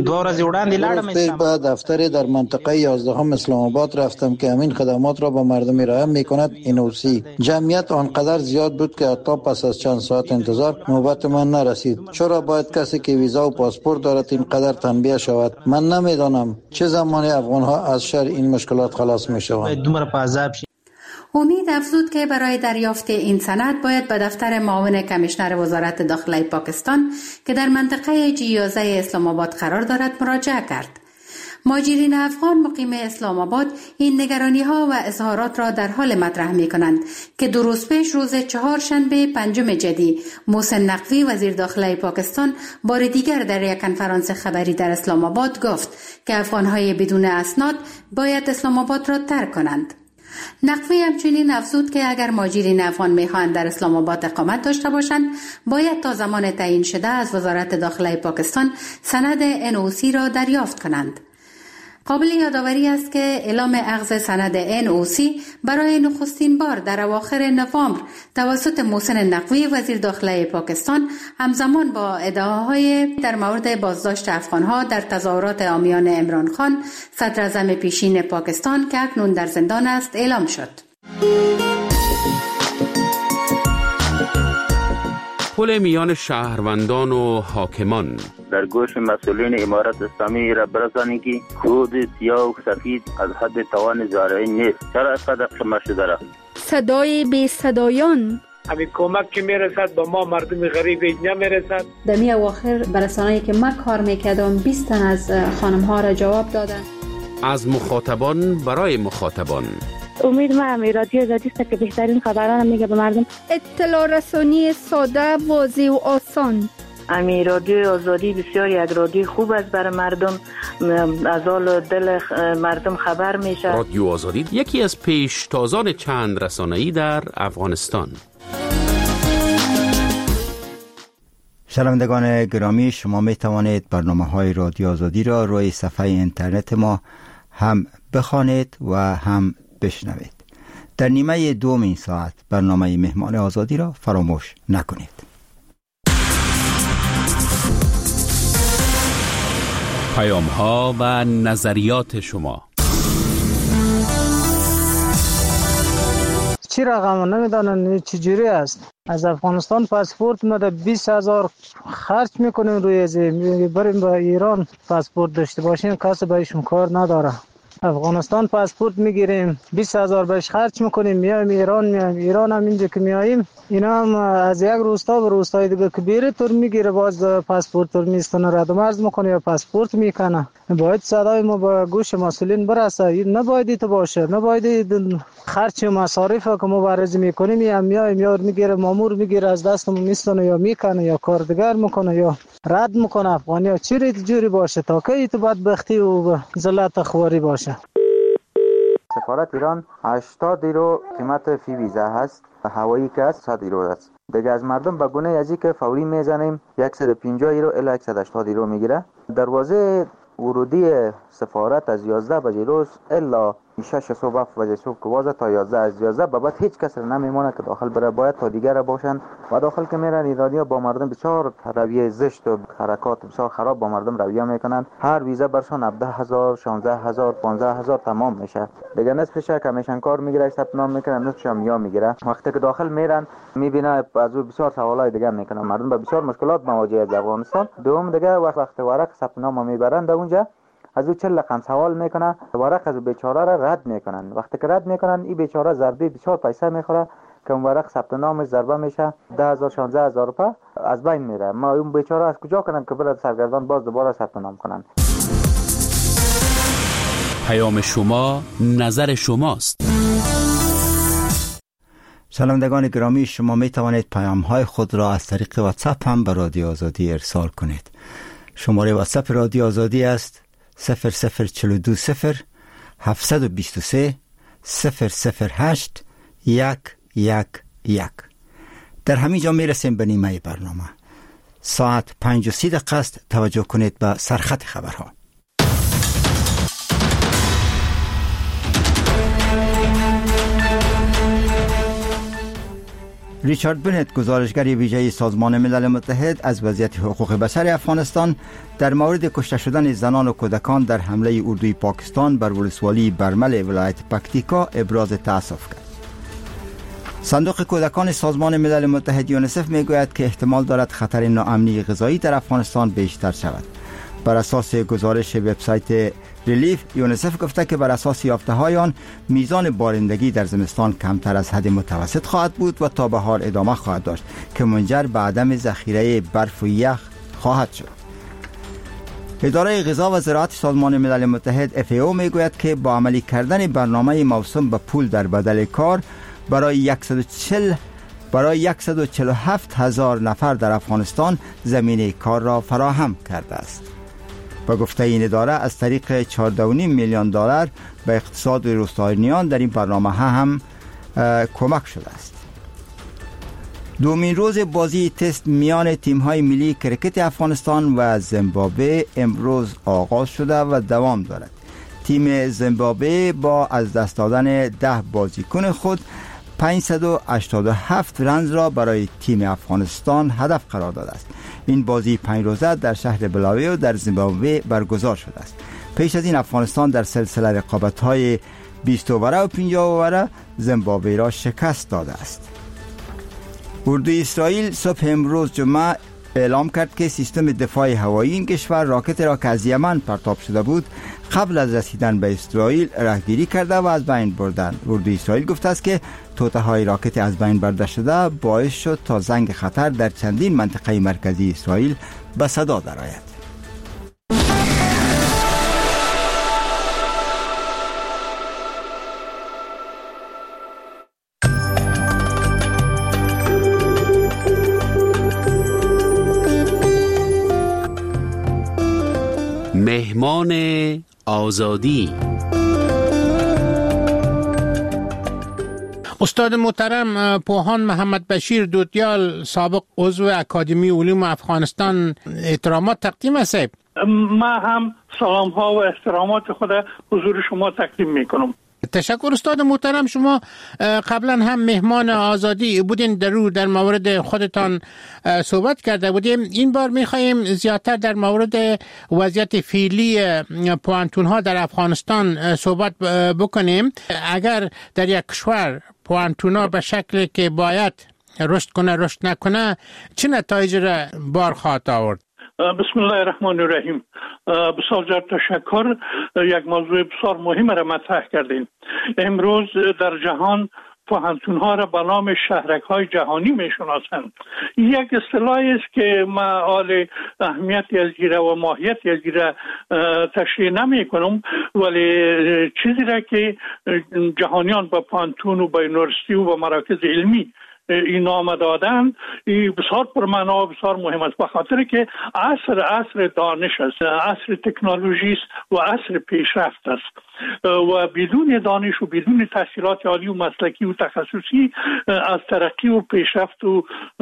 به دفتر در منطقه 11 اسلام آباد رفتم که همین خدمات را به مردم ارائه میکند NOC. جمعیت آنقدر زیاد بود که حتی پس از چند ساعت انتظار نوبت من نرسید. چرا باید کسی که ویزا و پاسپورت دارد اینقدر تنبیه شود؟ من نمیدانم چه زمانی افغان ها از شر این مشکلات خلاص میشوند. امید افزود که برای دریافت این سند باید به دفتر معاون کمیشنر وزارت داخله پاکستان که در منطقه G11 اسلام آباد قرار دارد مراجعه کرد. مهاجرین افغان مقیم اسلام آباد این نگرانی ها و اظهارات را در حال مطرح می کنند که 2 روز پیش روز چهارشنبه 5 جدی محسن نقوی وزیر داخله پاکستان بار دیگر در یک کنفرانس خبری در اسلام آباد گفت که افغان های بدون اسناد باید اسلام آباد را ترک کنند. نقوی همچنین افزود که اگر مهاجرین افغان میخواهند در اسلام آباد اقامت داشته باشند باید تا زمان تعیین شده از وزارت داخله پاکستان سند NOC را دریافت کنند. قابل یادآوری است که اعلام اخذ سند NOC برای نخستین بار در اواخر نوامبر توسط محسن نقوی وزیر داخله پاکستان همزمان با ادعاهای در مورد بازداشت افغانها در تظاهرات عامیان عمران خان صدر اعظم پیشین پاکستان که اکنون در زندان است اعلام شد. پل میان شهروندان و حاکمان در گوش مسئولین امارت اسلامی را برسانید که خود سیاه و سفید از حد توان زارعی نیست. چرا اینقدر خمه شده را؟ صدای بی صدایان همین کمک که میرسد به ما مردم غریب نمیرسد. در می اواخر برسانه‌ای که من کار میکردم 20 تن از خانم ها را جواب دادن. از مخاطبان برای مخاطبان. امید ما رادیو آزادی است که بهترین خبران میگه به مردم. اطلاع رسانی ساده، واضح و آسان. رادیو آزادی بسیار یک رادیو خوب است برای مردم، از حال دل مردم خبر میشه. رادیو آزادی یکی از پیشتازان چند رسانه‌ای در افغانستان. شنوندگان گرامی، شما می توانید برنامه‌های رادیو آزادی را روی صفحه اینترنت ما هم بخوانید و هم بشنوید. در نیمه دوم این ساعت برنامه مهمان آزادی را فراموش نکنید. پیام‌ها و نظریات شما. چی رقم نمیدانن چجوری است. از افغانستان پاسپورت مده 20,000 خرج میکنیم روی ازی بریم به ایران پاسپورت داشته باشیم، کسی بهشون کار نداره. افغانستان پاسپورت میگیریم 20,000 بهش خرج میکنیم، میایم ایران هم اینجا که میاییم اینا هم از یک روستا به روستای دیگه که بیره تور میگیره، باز پاسپورت تور میستانه، رد و مرز میکنه یا پاسپورت میکنه. باید صدای ما به گوش مسئولین برسه، نباید تو باشه، نباید خرج و مصارف که ما بررسی میکنیم یا میایم یا میگیره مامور میگیره از دستمون میستانه یا میکنه یا کارگر میکنه یا رد میکنه. افغانی ها چی جوری باشه تا که تو بدبختی و ذلت خواری باشه. سفارت ایران 80 یورو قیمت فی ویزا هست، هوایی که هست 100 یورو است. دیگه از مردم به گونه ازی که فوری میزنیم 150 یورو الی 180 یورو میگیره. دروازه ورودی سفارت از 11 بجه روز الا 6 صبح 7 بجه صبح که واسه تا 11 از 11 بعد هیچ کس نمیمونه که داخل بره، باید تا دیگر باشن و داخل که میرن ایرانی‌ها با مردم بسیار رویه زشت و حرکات بسیار خراب با مردم رویه میکنن. هر ویزا برشان 17,000 16,000 15,000 تمام میشه. دیگه نصفش کمیشن کار میگیره ثبت نام میکنن، نصفش هم یا میگیره. وقتی که داخل میرن میبینه از او بسیار سوالای دیگه میکنن، مردم با بسیار مشکلات مواجه از افغانستان. دوم دیگه وقتی ورق ثبت نام میبرن اونجا از او 40 رقم سوال میکنه، ورق از بیچاره را رد میکنن. وقتی که رد میکنن این بیچاره ضربه بسیار پیسه میخوره که اون ورق ثبت نامش ضربه میشه 10,000 16,000 روپیه از بین میره. ما اون بیچاره از کجا کنن که برای سرگردان باز دوباره ثبت نام کنن. پیام شما نظر شماست. شنوندگان گرامی، شما می توانید پیام‌های خود را از طریق واتساپ هم به رادیو آزادی ارسال کنید. شماره واتساپ رادیو آزادی است 0042 723 008 111. در همین جا می رسیم به نیمه برنامه. ساعت 5:30 است. توجه کنید به سرخط خبرها. ریچارد بنت، گزارشگر ویژه سازمان ملل متحد از وضعیت حقوق بشر افغانستان، در مورد کشته شدن زنان و کودکان در حمله اردوی پاکستان بر ولسوالی برمل ولایت پکتیکا ابراز تأسف کرد. صندوق کودکان سازمان ملل متحد یونیسف میگوید که احتمال دارد خطر ناامنی غذایی در افغانستان بیشتر شود. بر اساس گزارش وبسایت ریلیف، یونیسف گفته که بر اساس یافته‌های آن میزان بارندگی در زمستان کمتر از حد متوسط خواهد بود و تا بهار ادامه خواهد داشت که منجر به عدم ذخیره برف و یخ خواهد شد. اداره غذا و زراعت سازمان ملل متحد FAO میگوید که با عملی کردن برنامه موسوم به پول در بدل کار برای 147,000 نفر در افغانستان زمینه کار را فراهم کرده است. با گفته این اداره از طریق 14.5 میلیون دلار به اقتصاد روستاییان در این برنامه هم کمک شده است. دومین روز بازی تست میان تیم‌های ملی کرکت افغانستان و زیمبابوه امروز آغاز شده و دوام دارد. تیم زیمبابوه با از دست دادن 10 بازیکن خود 587 رنز را برای تیم افغانستان هدف قرار داده است. این بازی 5 روزه در شهر بلاویو در زیمبابوه برگزار شده است. پیش از این افغانستان در سلسله رقابت‌های 20 اووره و 50 اووره زیمبابوه را شکست داده است. اردوی اسرائیل صبح امروز جمعه اعلام کرد که سیستم دفاع هوایی این کشور راکت را که از یمن پرتاب شده بود قبل از رسیدن به اسرائیل راهگیری کرده و از بین بردند. اردوی اسرائیل گفته است که توطئه‌های راکت از بین برده شده باعث شد تا زنگ خطر در چندین منطقه مرکزی اسرائیل به صدا درآید. مهمان آزادی. استاد محترم پوهان محمد بشیر دوتیال، سابق عضو اکادمی علوم افغانستان، احترامات تقدیم است. ما هم سلام ها و احترامات خود حضور شما تقدیم میکنم. تشکر استاد محترم. شما قبلا هم مهمان آزادی بودین، در مورد خودتان صحبت کرده بودیم. این بار میخواییم زیادتر در مورد وضعیت فعلی پوانتون ها در افغانستان صحبت بکنیم. اگر در یک کشور پوانتون ها به شکلی که باید رشد کنه رشد نکنه، چه نتایج را بار خواهد آورد؟ بسم الله الرحمن الرحیم. بسیار تشکر. یک موضوع بسیار مهم را مطرح کردین. امروز در جهان پوهنتون‌ها را به نام شهرک‌های جهانی می‌شناسند. یک اصطلاحی است که ما آل اهمیتی از گیره و ماهیتی از گیره تشریح نمی‌کنم، ولی چیزی را که جهانیان به پوهنتون و به یونیورسیتی و به مراکز علمی این نام دادن، این بسیار پرمعنا و بسیار مهم است، به خاطر که عصر دانش است، عصر تکنولوژی است و عصر پیشرفت است و بدون دانش و بدون تحصیلات عالی و مسلکی و تخصصی از ترقی و پیشرفت و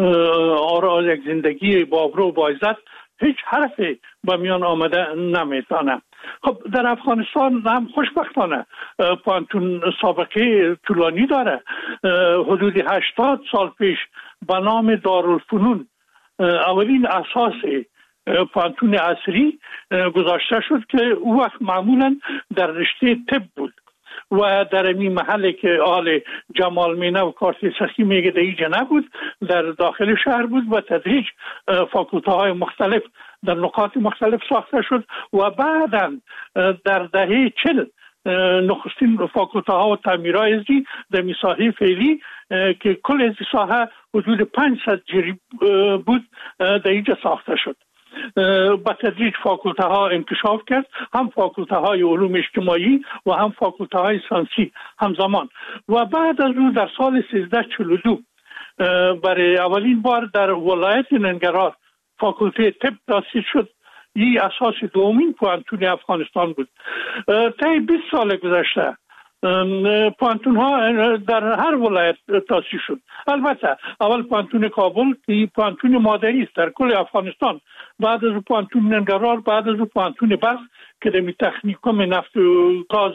آرای یک زندگی بابرو و باعزت هیچ حرفی به میان آمده نمیتونه. خب در افغانستان هم خوشبختانه پوهنتون سابقه طولانی داره. حدود 80 سال پیش به نام دارالفنون اولین اساس پوهنتون عصری گذاشته شد که او وقت معمولا در رشته طب بود و در این محله که آل جمال مینه و کارت سخی میگه در اینجا نبود، در داخل شهر بود و تدریج فاکولته های مختلف در نقاط مختلف ساخته شد و بعداً در دهه 40 نخستین فاکولته ها و تعمیرهای ازی در مساحه فعلی که کل از ساحه حدود 500 جری بود در اینجا ساخته شد. به تدریج فاکولته ها انکشاف کرد، هم فاکولته های علوم اجتماعی و هم فاکولته های ساینسی همزمان. و بعد از اون در سال 1342 برای اولین بار در ولایت ننگرهار فاکولته طب تأسیس شد. این اساس دومین پوانتون افغانستان بود. طی 20 سال گذشته پوانتون ها در هر ولایت تأسیس شد. البته اول پوانتون کابل که پوانتون مادری است در کل افغانستان، بعد از پوانتون ننگرهار، بعد از پوانتون بلخ که در تکنیکوم نفت و گاز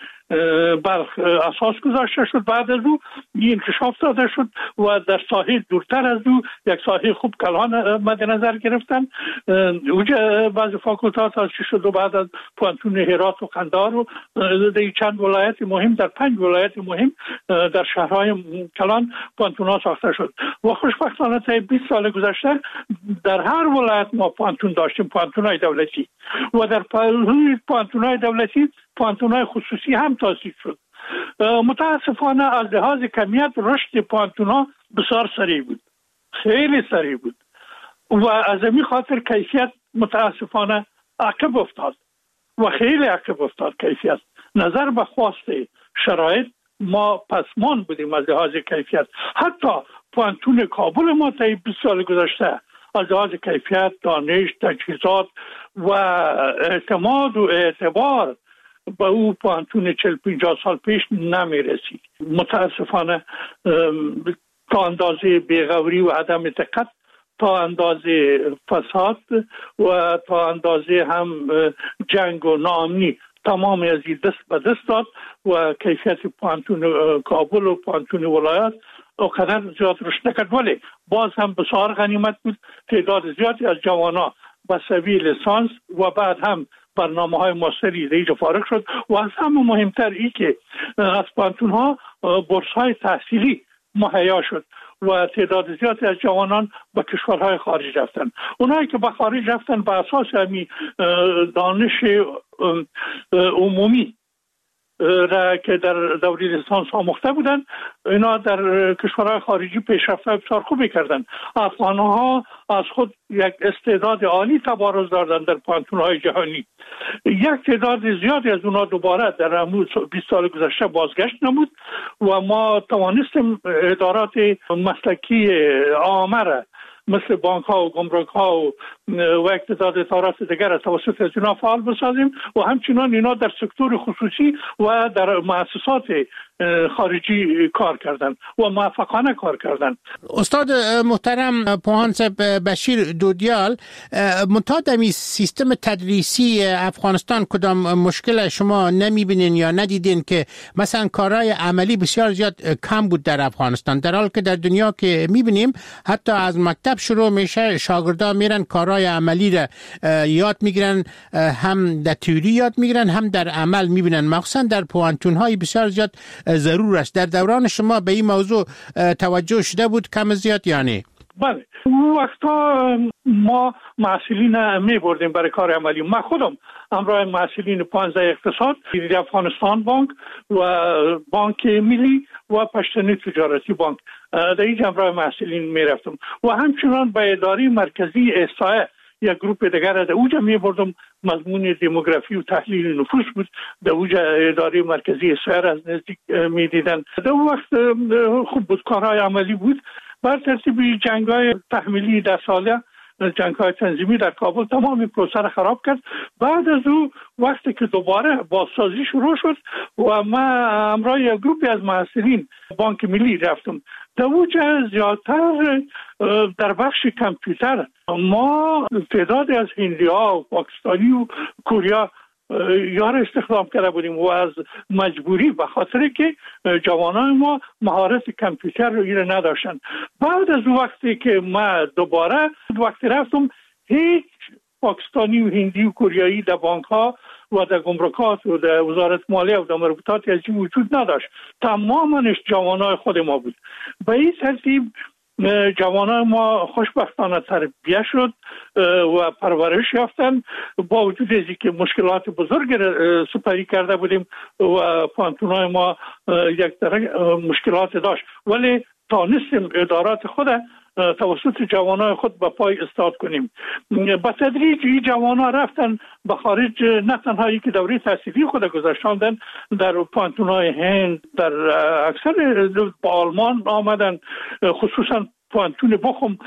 بلخ اساس گذاشته شد. بعد از او انکشاف داده شد و در ساحل دورتر از او یک ساحل خوب کلان مد نظر گرفتن. اونجا بعض فاکولته تأسیس شد و بعد از پوانتون هرات و قندهار و در چند ولایت مهم، در 5 ولایت مهم در شهرهای کلان پوانتون ها ساخته شد. و خوشبختانه تا 20 سال گذشته در هر ولایت ما پوانتون داشتیم، پوانتون های دولتی، و در پوانتون های دولتی پوانتون های خصوصی هم تأسیس شد. متاسفانه از لحاظ کمیت رشد پوانتون ها بسیار سریع بود، خیلی سریع بود و از این خاطر کیفیت متاسفانه عقب افتاد و خیلی عقب افتاد. کیفیت نظر به خواست شرایط ما پسمان بودیم از لحاظ کیفیت. حتی پوانتون کابل ما تا 20 سال گذشته از لحاظ کیفیت، دانش، تجهیزات و اعتماد و اعتبار به او پوانتون 40-50 سال پیش نمی رسید. متاسفانه تا اندازه بیغوری و عدم دقت، تا اندازه فساد و تا اندازه هم جنگ و ناامنی تمام از این دست به دست داد و کیفیت پوانتون کابل و پوانتون ولایت اقدر زیاد رشد نکرد. ولی باز هم بسیار غنیمت بود. تعداد زیادی از جوانان به سوی لیسانس و بعد هم برنامه های ماستری دیگه فارغ شد و از همه مهمتر ای که از پوانتون ها بورس های تحصیلی مهیا شد و تعداد زیادی از جوانان به کشورهای خارج رفتن. اونایی که به خارج رفتن به اساس همین دانش عمومی را که در دوره لیسانس آموخته بودن، اینا در کشورهای خارجی پیشرفت بسیار خوبی کردن. افغانها از خود یک استعداد عالی تبارز دادن در پوانتون‌های جهانی. یک تعداد زیادی از اونها دوباره در 20 سال گذشته بازگشت نمود و ما توانستیم ادارات مسلکی عامه را مثل بانک ها و گمرک ها و اقتصاد ادارات دیگر از توسط از اینا فعال بسازیم و همچنان اینا در سکتور خصوصی و در مؤسسات خارجی کار کردن و موفقانه کار کردن. استاد محترم پوهانصب بشیر دودیال، منتها سیستم تدریسی افغانستان کدام مشکل شما نمیبینین یا ندیدین که مثلا کارهای عملی بسیار زیاد کم بود در افغانستان، در حال که در دنیا که میبینیم حتی از مکتب شروع میشه شاگردان میرن کارهای عملی را یاد میگیرن، هم در تئوری یاد میگیرن هم در عمل میبینن، مخصوصا در پوانتون‌های بسیار زیاد ضرور است. در دوران شما به این موضوع توجه شده بود کم زیاد یا نه؟ بله، اون وقتا ما محصلین می بردیم برای کار عملی. من خودم همراه محصلین 15 اقتصاد، افغانستان بانک و بانک ملی و پشتنی تجارتی بانک در این همراه محصلین می رفتم و همچنان به اداره مرکزی احصایه یک گروپ دیگر در اوجا می بردم. مضمون دموگرافی و تحلیل نفوس بود. در اوجا اداره مرکزی احصایه از نزدیک می دیدن. در اون وقت خوب بود، کارهای عملی بود. بر ترتیب جنگ‌های تحمیلی در ساله، جنگ‌های تنظیمی در کابل تمام این پروسه را خراب کرد. بعد از او وقتی که دوباره بازسازی شروع شد و من همراه یک گروپی از محصلین بانک ملی رفتم. در اوجا زیادتر در بخش کامپیوتر ما تعدادی از هندی‌ها و پاکستانی و کوریا یار استخدام کرده بودیم و از مجبوری، به خاطر که جوانان ما مهارت کامپیوتر رو نداشتن. بعد از وقتی که ما دوباره وقتی رفتم، هیچ پاکستانی و هندی و کوریایی در بانک ها و در گمرکات و در وزارت مالیه و در مربوطات از این وجود نداشت. تمامش جوانای خود ما بود. به این ترتیب جوانان ما خوشبختانه تربیت شد و پرورش یافتن، با وجود از اینکه مشکلات بزرگ سپری کرده بودیم و پوانتون‌های ما یک مشکلات داشت، ولی تانستیم ادارات خود توسط جوانای خود به پای استاد کنیم. به تدریج این جوانا رفتن به خارج، نه تنها که دوره تحصیلی خود گذاشتندن، در پانتونای هند، در اکثر با آلمان آمدن، خصوصا پانتون بخم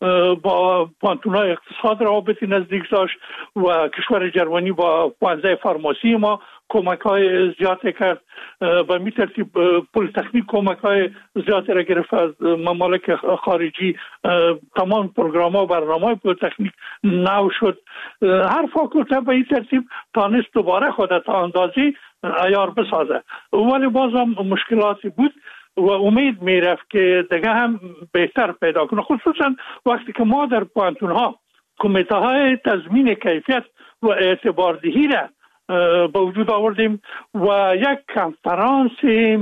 با پانتونای اقتصاد رابطی نزدیک داشت و کشور جرمنی با پانزه فارماسی ما کمک های زیادی کرد. به می ترتیب پلیتکنیک کمک های زیادی را گرفت از ممالک خارجی. تمام پروگرام ها و برنامه های پلیتکنیک نو شد. هر فاکولته به این ترتیب تانست دوباره خود تا اندازی عیار بسازه، ولی باز هم مشکلاتی بود و امید میرفت که دیگه هم بهتر پیدا کنه، خصوصا وقتی که ما در پانتون ها کمیته های تضمین کیفیت و اعتباردهی را به وجود آوردیم و یک کنفرانس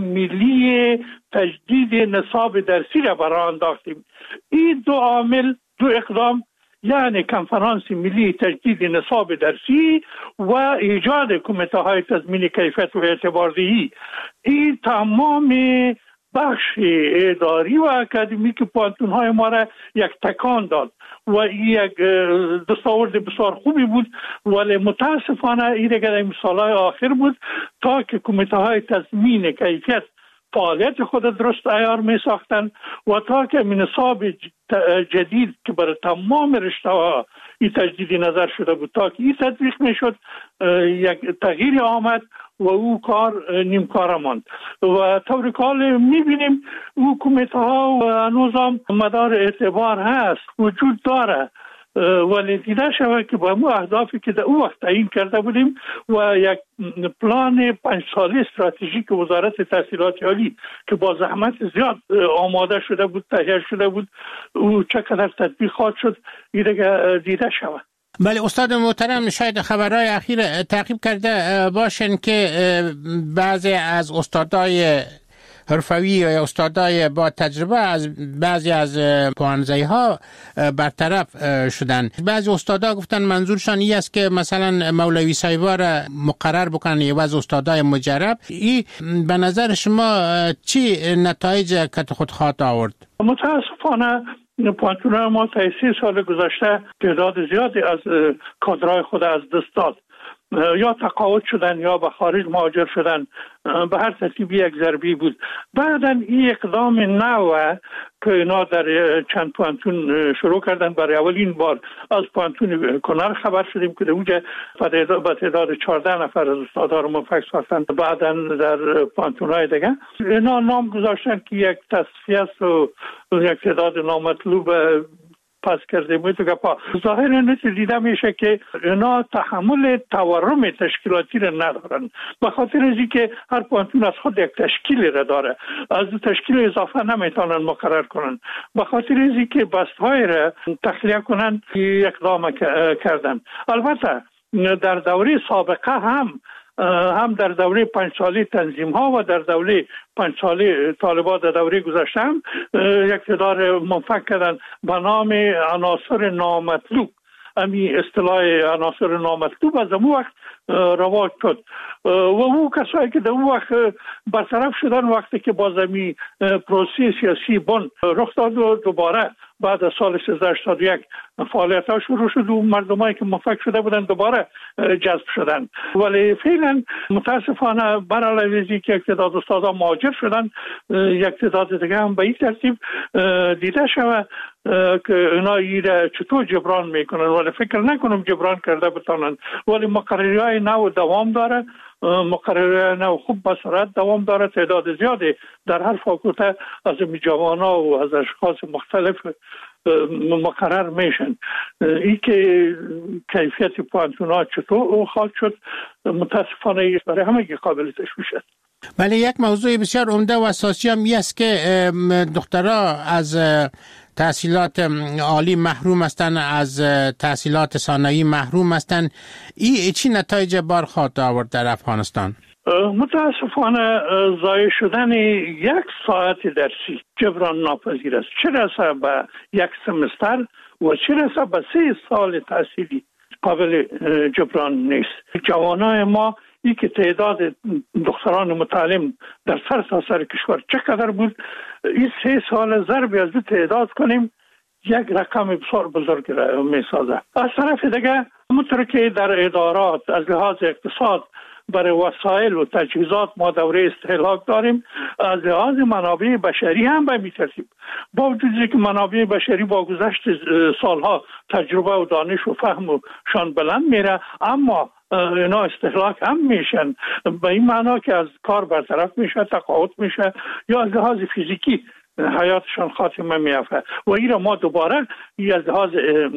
ملی تجدید نصاب درسی را برای انداختیم. این دو عامل، دو اقدام، یعنی کنفرانس ملی تجدید نصاب درسی و ایجاد کمیته های تضمین کیفیت و اعتباردهی، این تمام بخش اداری و اکادمیک پانتون های ما را یک تکان داد و یک دستاورد بسیار خوبی بود، ولی متاسفانه این دیگر مثال های آخر بود تا که کمیته های تضمین کیفیت فعالیت خود درست عیار می ساختن و تا که نصاب جدید که برای تمام رشته ها این تجدیدی نظر شده بود تا که این تطبیق می شد، یک تغییر آمد و او کار نیمکار ماند و طور کال می بینیم او کمیته ها و هنوز مدار اعتبار هست، وجود داره، ولی دیده شود که با مو اهدافی که در او وقت تعیین کرده بودیم و یک پلان 5 ساله استراتژیک وزارت تحصیلات عالی که با زحمت زیاد آماده شده بود، تهیه شده بود، او چقدر تطبیق خواهد شد دیده شود. بله استاد محترم، شاید خبرهای اخیر تعقیب کرده باشن که بعضی از استادای حرفوی یا استادای با تجربه از بعضی از پوانزه‌ها برطرف شدن. بعضی استادا گفتن منظورشان این است که مثلا مولوی صاحبا را مقرر بکنن یا از استادای مجرب. این به نظر شما چی نتایج که خود خواهد آورد؟ متاسفانه پانتون ما تا 30 سال گذشته تعداد زیادی از کادرهای خود از دست داد، یا تقاعد شدن یا به خارج مهاجر شدن، به هر ترتیب یک ضربی بود. بعداً این اقدام نو که اینا در چند پانتون شروع کردن، برای اولین بار از پانتون کنر خبر شدیم که اونجا به تعداد 14 نفر از استادها رو منفک ساختن. بعداً در پانتونهای دیگه اینا نام گذاشتن که یک تصفیه است و یک تعداد نامطلوب پس کرده بود که ظاهر نتیجه دیده میشه که اینا تحمل تورم تشکیلاتی را ندارن، به خاطر از اینکه هر پانتون از خود یک تشکیل را داره، از تشکیل اضافه نمیتونن مقرر کنن، به خاطر از اینکه بستهای را تخلیه کنن اقدام کردن. البته در دوره سابقه هم در دوره 5 ساله تنظیم ها و در دوره 5 ساله طالبان در دوره گذشته هم یک تعداد منفک کردن به نام عناصر نامطلوب. امی اصطلاح عناصر نامطلوب از اون وقت رواج شد و او کسایی که در اون وقت برطرف شدن وقتی که باز امی پروسه سیاسی بند رخ داد و دوباره بعد از سال 1381 فعالیت ها شروع شد و مردمایی که منفک شده بودن دوباره جذب شدن. ولی فعلا متاسفانه بر علیه که یک تعداد استادا مهاجر شدن، یک تعداد دیگه هم به این ترتیب دیده شود که اینا ایره چطور جبران میکنن، ولی فکر نکنم جبران کرده بتانن. ولی مقرری های نو دوام داره، مقرری نو خوب به سرعت دوام داره، تعداد زیادی در هر فاکولته از جوانا و از اشخاص مختلف مقرر میشن. این که کیفیت پانتونا چطور خواهد شد متاسفانه برای همه قابل تشویش است. ولی یک موضوع بسیار عمده و اساسی هم است که دخترها از تحصیلات عالی محروم هستند، از تحصیلات ثانوی محروم هستند. این چی نتایج بار خواهد آورد در افغانستان؟ متاسفانه ضایع شدن 1 ساعت درسی جبران ناپذیر است، چه رسه به 1 سمستر و چه رسه به 3 سال تحصیلی قابل جبران نیست. جوانای ما ای که تعداد دختران متعلم در سرتاسر کشور چقدر بود، این 3 سال ضرب از تعداد کنیم یک رقم بسیار بزرگ را میسازه. از طرف دیگه همونطور که در ادارات از لحاظ اقتصاد برای وسایل و تجهیزات ما دوره استهلاک داریم، از لحاظ منابع بشری هم به این ترتیب، با وجودی که منابع بشری با گذشت سالها تجربه و دانش و فهم و شان بلند میره، اما اینا استهلاک هم میشن، به این معنا که از کار برطرف میشه، تقاعد میشه یا از لحاظ فیزیکی حیاتشان خاتمه میافته و این را ما دوباره از لحاظ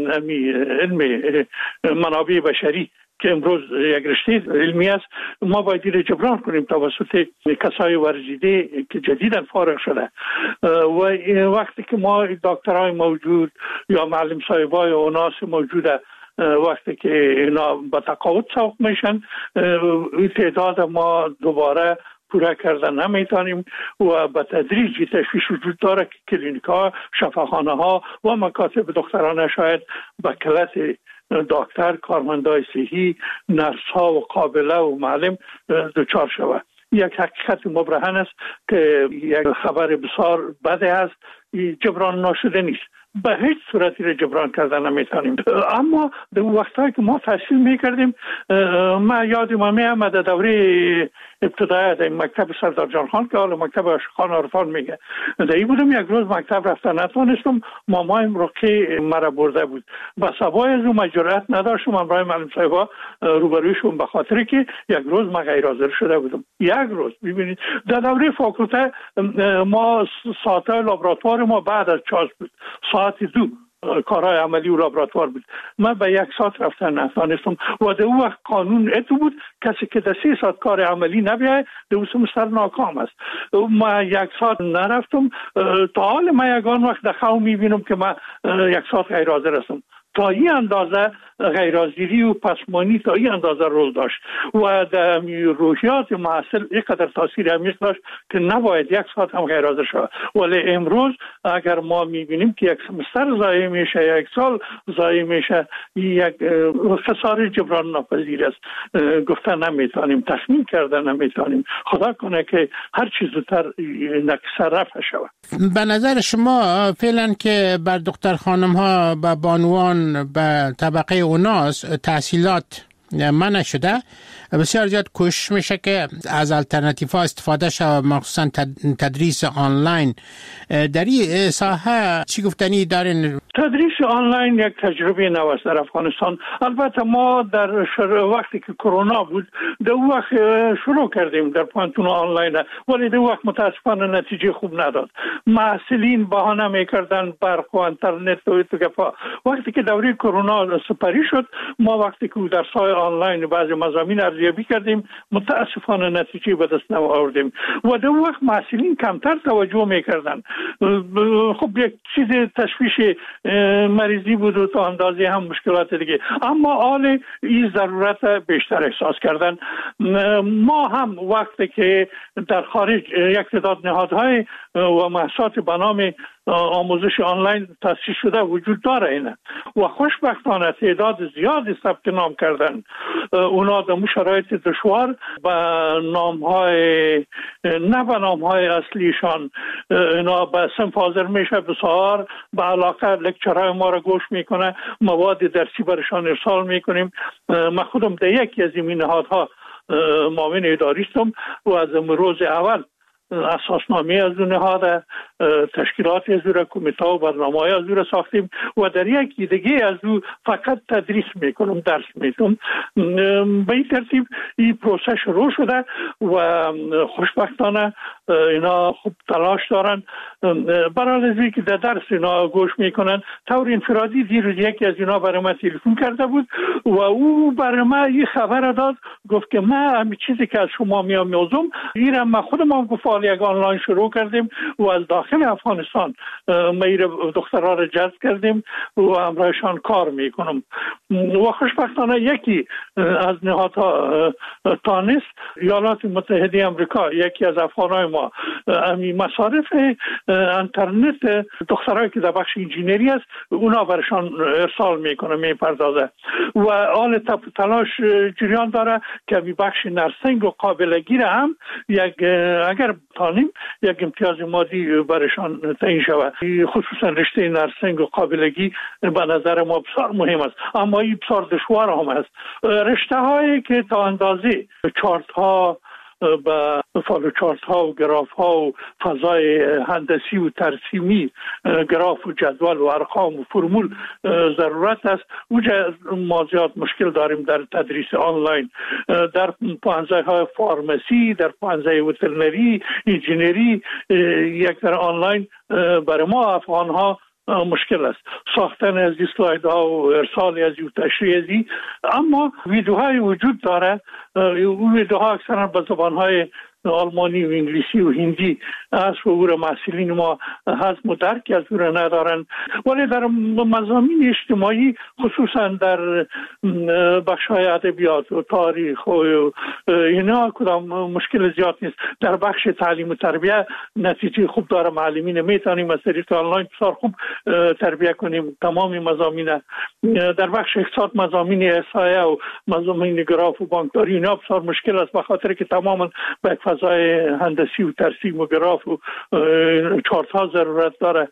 علم منابع بشری که امروز یک رشته علمی است، ما باید این جبران کنیم توسط کسای ورزیده که جدیداً فارغ شده و وقتی که ما دکترای موجود یا معلم صاحبای و ناس موجوده وقتی که اینا به تقاعد سوق میشن، این تعداد ما دوباره پورا کردن نمیتونیم و به تدریج تشویش وجود داره که کلینیک ها، شفاخانه ها و مکاتب دکترانه شاید به کلت دکتر، کارمندای صحی، نرس ها و قابله و معلم دچار شود. یک حقیقت مبرهن است که یک خبر بسیار بده است، جبران ناشده نیست، به هیچ صورتی را جبران کردن نمیتونیم. اما در وقتایی که ما تحصیل میکردیم، ما یادم میامد دوره ابتدایی در مکتب سردار جان خان که حالا مکتب عاشقان عرفان میگه، در این بودم، یک روز مکتب رفتن نتوانستم، مامایم رقی مرا برده بود، با سوای از اون جرأت نداشتم امرای معلم صاحبا روبرویشون، به خاطر که یک روز ما غیر حاضر شده بودم. یک روز ببینید در دوره فاکولته ما ساعتهای لابراتوار ما بعد از 4 بود، ساعت 2 کارهای عملی و لابراتوار بود. من به 1 ساعت رفتن نتوانستم و در اون وقت قانون اتو بود کسی که در 3 ساعت کار عملی نبیاید در اون سمستر ناکام است. من 1 ساعت نرفتم، تا حال من یگان وقت در خواب میبینم که من 1 ساعت غیر حاضر هستم. تا این اندازه غیرحاضری و پسمانی تا این اندازه رول داشت و در روحیات محصل اینقدر تاثیر عمیق داشت که نباید 1 ساعت هم غیر حاضر شود. ولی امروز اگر ما میبینیم که 1 سمستر ضایع میشه، 1 سال ضایع میشه، یک خساره جبران ناپذیر است. گفتن نمیتونیم، تخمین کردن نمیتونیم. خدا کنه که هر چیز زودتر نقص رفع شود. به نظر شما فعلا که بر دختر خانم ها و بانوان به طبقه اوناس تحصیلات منع شده، بسیار زیاد کوشش میشه که از الटरनेटिव ها استفاده شود، مخصوصا تدریس آنلاین. در این ساحه چی گفتنی دارین؟ تدریس آنلاین یک تجربه نو است در افغانستان. البته ما در وقتی که کرونا بود در وقت شروع کردیم در پانتون آنلاین، ولی در وقت متاسفانه نتیجه خوب نداد. محصلین بهانه میکردن برق و اینترنت و اتفاقا. وقتی که دوره کرونا سپری شد، ما وقتی که درس‌های آنلاین بعضی مضامین ارزیابی کردیم، متاسفانه نتیجه به دست نآوردیم و در وقت محصلین کمتر توجه میکردن. خب یک چیز تشویش مریضی بود و تا اندازه هم مشکلات دیگه، اما حال این ضرورت بیشتر احساس کردن. ما هم وقتی که در خارج یک تعداد نهادهای و مؤسسات به نام آموزش آنلاین تأسیس شده وجود داره اینه و خوشبختانه تعداد زیادی ثبت نام کردن. اونا در شرایط دشوار به نامهای نه به نامهای اصلیشان اینا به صنف حاضر میشه، بسیار به علاقه لکچرهای ما را گوش میکنه، مواد درسی برشان ارسال میکنیم. من خودم در یکی از این نهادها معاون اداری هستم و از روز اول اساسنامه از اون نهاد، تشکیلات از اون، کمیته و برنامه‌های از اون ساختیم و در یکی دیگه از اون فقط تدریس میکنم، درس میدم. به این ترتیب این پروسه شروع شده و خوشبختانه اینا خوب تلاش دارن. برای ازی که در درس اینا گوش میکنن، طور انفرادی دیروز یکی از اینا برای من تلفن کرده بود و او برای من یه خبر داد، گفت که من همین چیزی که از شما میآموزم این من خودم هم گفت یک آنلاین شروع کردیم و از داخل افغانستان میر دخترها را جذب کردیم و همراهشان کار میکنم و خوشبختانه یکی از نهادها تانست ایالات متحده آمریکا، یکی از افغانای ما امی مصارف اینترنت دخترایی که در بخش انجینری است اونا برشان ارسال میکنه، میپردازه و آل تلاش جریان داره که امی بخش نرسنگ و قابلگی را هم یک اگر تا یک امتیاز مادی برشان تعیین شود. خصوصا رشته نرسنگ و قابلگی به نظر ما بسیار مهم است، اما این بسیار دشوار هم است. رشته هایی که تا اندازه چارت ها با فالو چارت ها و گراف ها و فضای هندسی و ترسیمی، گراف و جدول و ارقام و فرمول ضرورت است. اونجا ما زیاد مشکل داریم در تدریس آنلاین. در پانزه های فارمسی، در پانزه وترنری، انجینری، یک در آنلاین برای ما افغان ها مشکل است. ساختن از اسلاید ها و ارسال از و تشریح ازی، اما ویدیوهای وجود داره. ویدیوها اکثرا به زبان های آلمانی و انگلیسی و هندی است و او را محصلین ما هضم و درک از او را ندارن. ولی در مضامین اجتماعی خصوصا در بخش‌های ادبیات و تاریخ و اینا کدام مشکل زیاد نیست. در بخش تعلیم و تربیت نتیجه خوب داره. معلمین میتونیم از طریق آنلاین بسیار خوب تربیت کنیم تمام مضامین. در بخش اقتصاد مضامین احصایه و مضامین گراف و بانکداری اینا بسیار مشکل است، به خاطر که تماما به فضای هندسی و ترسیم و گراف و چارت ها ضرورت داره.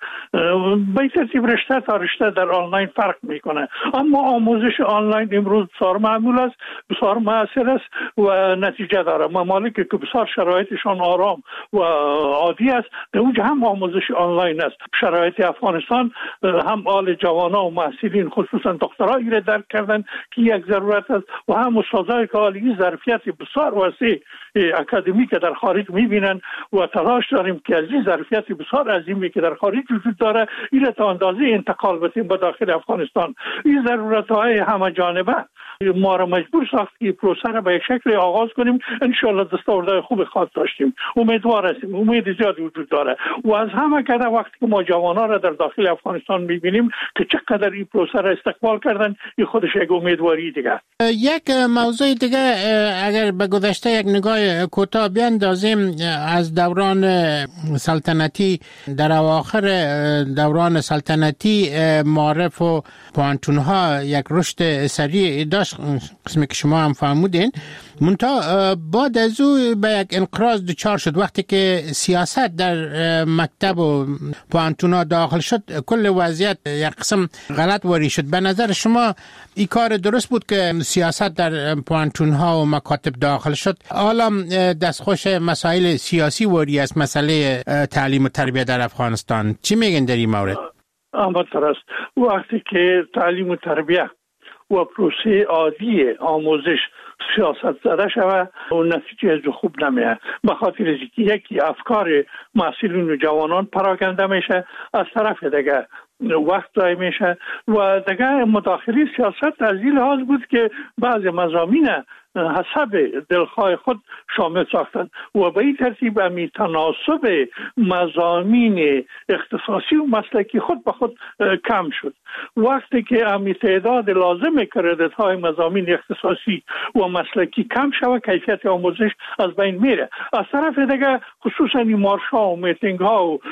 به ترتیب رشته تا رشته در آنلاین فرق میکنه، اما آموزش آنلاین امروز بسیار معمول است، بسیار مؤثر است و نتیجه داره. ممالکی که بسیار شرایطشان آرام و عادی است در اونجا هم آموزش آنلاین است. شرایط افغانستان هم آل جوانان و محصلین خصوصا دکترایی را درک کردن که یک ضرورت است و هم استادای که عالی ظرفیت بسیار وسیع اکادمی که در خارج میبینن و تلاش داریم که از این ظرفیت بسیار عظیمی که در خارج وجود داره این تا اندازه انتقال بدیم به داخل افغانستان. این ضرورت‌های همه جانبه ما را مجبور ساخت که پروسه را به یک شکل آغاز کنیم. ان شاء الله دستاوردهای خوب خواهد داشتیم، امیدوار هستیم، امید زیادی وجود داره. و از همه کده وقتی که ما جوانان را در داخل افغانستان میبینیم که چقدر این پروسه را استقبال کردن، این خودش یک امیدواری دیگه. یک موضوع دیگه اگر به گذشته یک نگاه کوتاه بیاندازیم، از دوران سلطنتی، در اواخر دوران سلطنتی معارف و پوانتون‌ها یک رشد سریع داشت، قسمی که شما هم فهمودین. منتها بعد از او به یک انقراض دچار شد. وقتی که سیاست در مکتب و پوانتون‌ها داخل شد، کل وضعیت یک قسم غلط واری شد. به نظر شما این کار درست بود که سیاست در پوانتون‌ها و مکاتب داخل شد؟ حالا دستخوش مسائل سیاسی واری است مسئله تعلیم و تربیت در افغانستان. چی میگن در این مورد؟ اما درست وقتی که تعلیم و تربیت و پروسه عادی آموزش سیاست زده شود و نتیجه از خوب نمیاد، به خاطر اینکه یکی افکار محصلین و جوانان پراکنده میشه، از طرف دیگه وقت ضایع میشه و دیگه مداخله سیاست از این لحاظ بود که بعض مضامین حسب دلخواه خود شامل ساختن و به این ترتیب همی تناسب مضامین اختصاصی و مسلکی خود به خود کم شد. وقتی که همی تعداد لازم کردیت های مضامین اختصاصی و مسلکی کم شود، کیفیت آموزش از بین میره. از طرف دیگه خصوصا این مارش ها و میتینگ ها و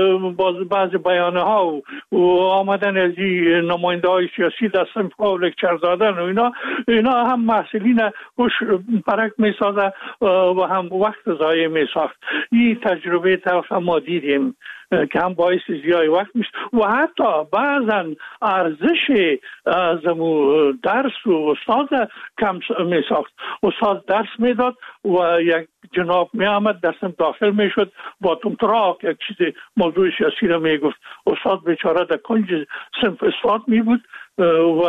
بعض بیانه ها و آمدن از نماینده های سیاسی دستم و لکچر دادن و اینا هم محصلین خوش پرک می سازه و هم وقت ضایع می ساخت. این تجربه تلخ ما دیدیم که هم باعث ضیاع وقت میشه و حتی بعضا ارزش از درس و استاد کم می ساخت. استاد درس میداد و یک جناب می آمد درسم داخل می شد با تمتراک یک چیز موضوع سیاسی را می گفت. استاد بیچاره در کنج صنف استاد می بود و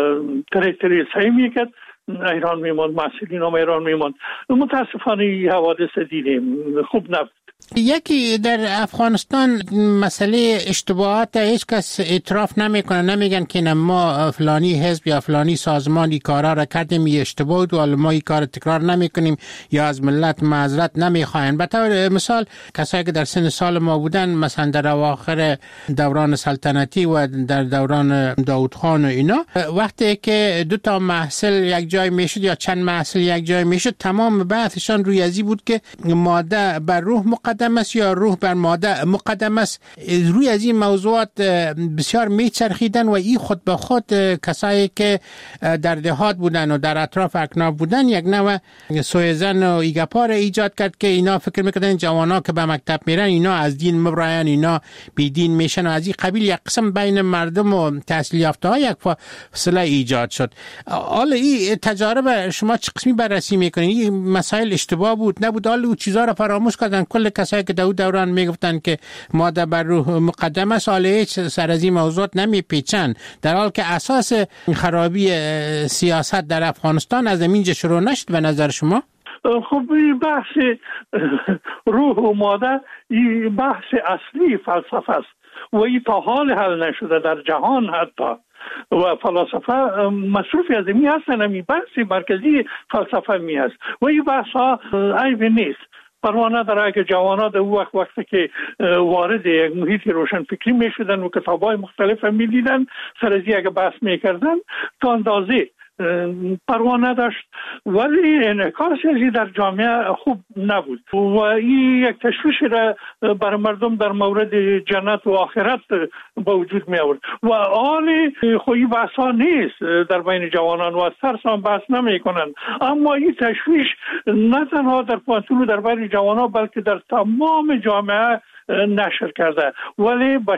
تری سعی می کرد، ایران میموند، محصلین هم ایران میموند. متاسفانه حوادث دیدیم، خوب نبود. یکی در افغانستان مسئله اشتباهات هیچ کس اعتراف نمیکنه، نمیگن که ما فلانی حزب یا فلانی سازمانی کارا را کردیم یه اشتباه بود و ما این کار تکرار نمیکنیم یا از ملت معذرت نمیخواین. به طور مثال کسایی که در سن سال ما بودن، مثلا در اواخر دوران سلطنتی و در دوران داود خان و اینا، وقتی که دو تا محصل یک جای میشد یا چند محصل یک جای میشد، تمام بحثشان روی ازی بود که ماده بر روح مقدم است یا روح بر ماده مقدم است. روی از این موضوعات بسیار میچرخیدن و این خود به خود کسایی که در دهات بودن و در اطراف اکناف بودن یک نوع سویزن و ایگپار ایجاد کرد که اینا فکر میکردن جوانا که به مکتب میرن اینا از دین مبراین، اینا بی دین میشن و از این قبیل یک قسم بین مردم و تحصیل یافته ها یک فاصله ایجاد شد. حالا این تجارب شما چه قسمی بررسی میکنید؟ این مسائل اشتباه بود نبود؟ حالا او چیزا را فراموش کردن کل کسایی که دوران میگفتن که ماده بر روح مقدم است حالا هیچ سر از این موضوعات نمیپیچن، در حال که اساس خرابی سیاست در افغانستان از اینجا شروع نشد به نظر شما؟ خب این بحث روح و ماده این بحث اصلی فلسفه است و این تا حال حل نشده در جهان حتی و فلاسفه مصروفی از این هستن. این بحث مرکزی فلسفه می است و این بحث ها عیب نیست. پروانه داره که جوانان در وقتی که وارد یک محیط روشن فکری می شدن و کتاب های مختلف می دیدن سر از یک بحث می کردن تا اندازه پروانه داشت ولی انعکاس ازی در جامعه خوب نبود و این یک تشویش را بر مردم در مورد جنت و آخرت به وجود می آورد و آن خویی بحث ها نیست در بین جوانان و از ترس هم بحث نمی کنند. اما این تشویش نه تنها در پانتون و در بین جوانان بلکه در تمام جامعه نشر کرده ولی به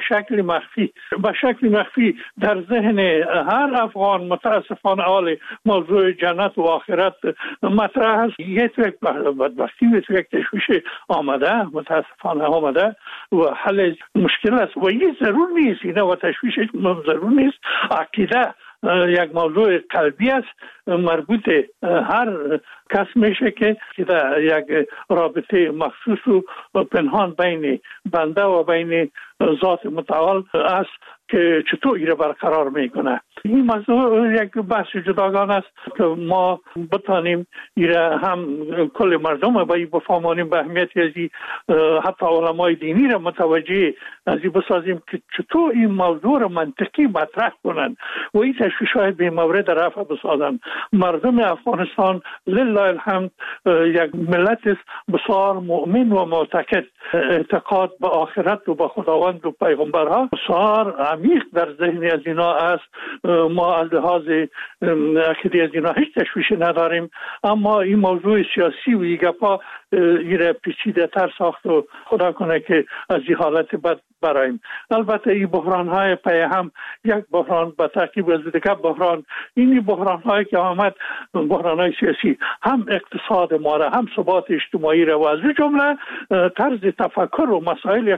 شکل مخفی در ذهن هر افغان متاسفانه حال موضوع جنت و آخرت مطرح است. یک بدبختی و یک تشویش آمده متاسفانه آمده و حل مشکل است و این ضرور نیست، اینه و تشویشش ضرور نیست. عقیده یک موضوع قلبی است مربوط هر کس میشه که یک رابطه مخصوص و پنهان بین بنده و بین ذات متعال است که چطور ایره برقرار میکنه. این موضوع یک بحث جداگانه است که ما بتانیم ایره هم کل مردم باید بفهمانیم به اهمیت ازی حتی علمای دینی را متوجه ازی بسازیم که چطور این موضوع را منطقی مطرح کنن و این تشویشات به مورد رفع بسازن. مردم افغانستان لله الحمد یک ملت است بسیار مؤمن و معتقد، اعتقاد به آخرت و به خداوند و پیغمبرها بسیار عمیق در ذهن از اینا است. ما از لحاظ عقیده از اینا هیچ تشویشی نداریم، اما این موضوع سیاسی و این گپا ایره پیچیده تر ساخت و خدا کنه که از این حالت بد برایم. البته این بحران های پی هم یک بحران به ترکیب از دیگر بحران، این بحران هایی که آمد بحران های سیاسی هم اقتصاد ما را هم ثبات اجتماعی را و از جمله طرز تفکر و مسائل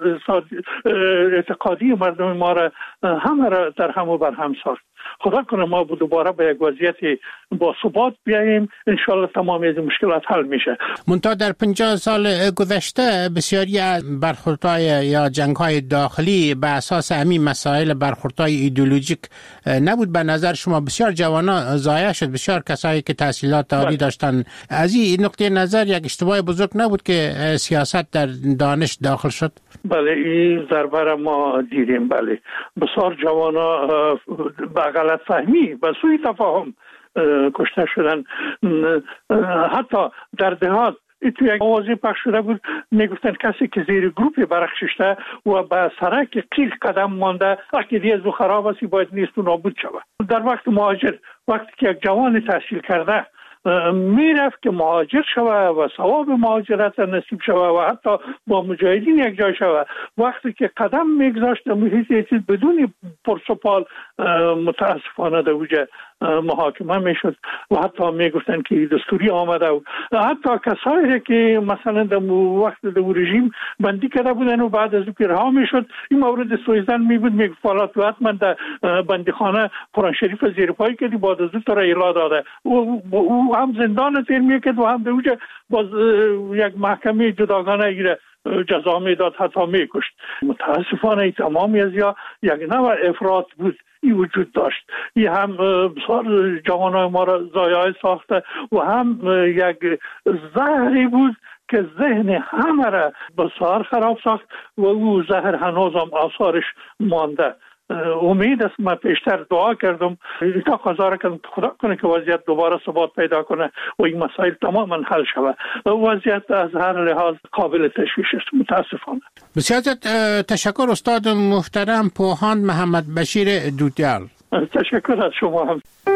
اعتقادی مردم ما را همه را در هم و بر هم ساخت. خدا کنه ما دوباره به یک وضعیت با ثبات بیاییم، انشالله تمام از مشکلات حل میشه. منتها در 50 سال گذشته بسیاری از برخوردهای یا جنگ‌های داخلی به اساس همین مسائل برخوردهای ایدئولوژیک نبود. به نظر شما بسیار جوانان ضایع شد، بسیار کسایی که تحصیلات عالی داشتن. از این نقطه نظر یک اشتباه بزرگ نبود که سیاست در دانش داخل شد؟ بله این ضربه را ما دیدیم. بله بسیار جوانا به غلط فهمی و سوء تفاهم کشته شدن. حتی در دهات تو یک آوازی پخش شده بود میگفتن کسی که زیر گروپ برخششته و به سرک قیل قدم مانده عقیده از او خراب است باید نیست و نابود شود. در وقت مهاجر وقتی که یک جوان تحصیل کرده میرفت که مهاجر شوه و ثواب مهاجرت نصیب شوه و حتی با مجاهدین یک جای شوه، وقتی که قدم میگذاشت محیط بدون پرسپال متاسفانه در وجه محاکمه میشد و حتی میگفتن که دستوری آمده و حتی کسایی که مثلا در وقت در رژیم بندی کرده بودن و بعد از او رها میشد این مورد سویزن میبود میگفت فلات و حتما در بندیخانه قرآن شریف زیر پای کردی بعد از او تو را ایلا داده او هم زندان تیر میکرد و هم در وجه باز یک محکمه جداگانه ایره جزا میداد حتی میکشت. متاسفانه تمامی از یا یک نوع افراط بود این وجود داشت. این هم بسیار جوانای ما را ضایع ساخته و هم یک زهری بود که ذهن همه را بسیار خراب ساخت و او زهر هنوز هم آثارش مانده. امید است. من پیشتر دعا کردم تا خدا کردم خدا کنه که وضعیت دوباره ثبات پیدا کنه و این مسائل تماما حل شود. وضعیت از هر لحاظ قابل تشویش است متاسفانه. بسیار تشکر استاد محترم پوهاند محمد بشیر دودیال. تشکر از شما هم.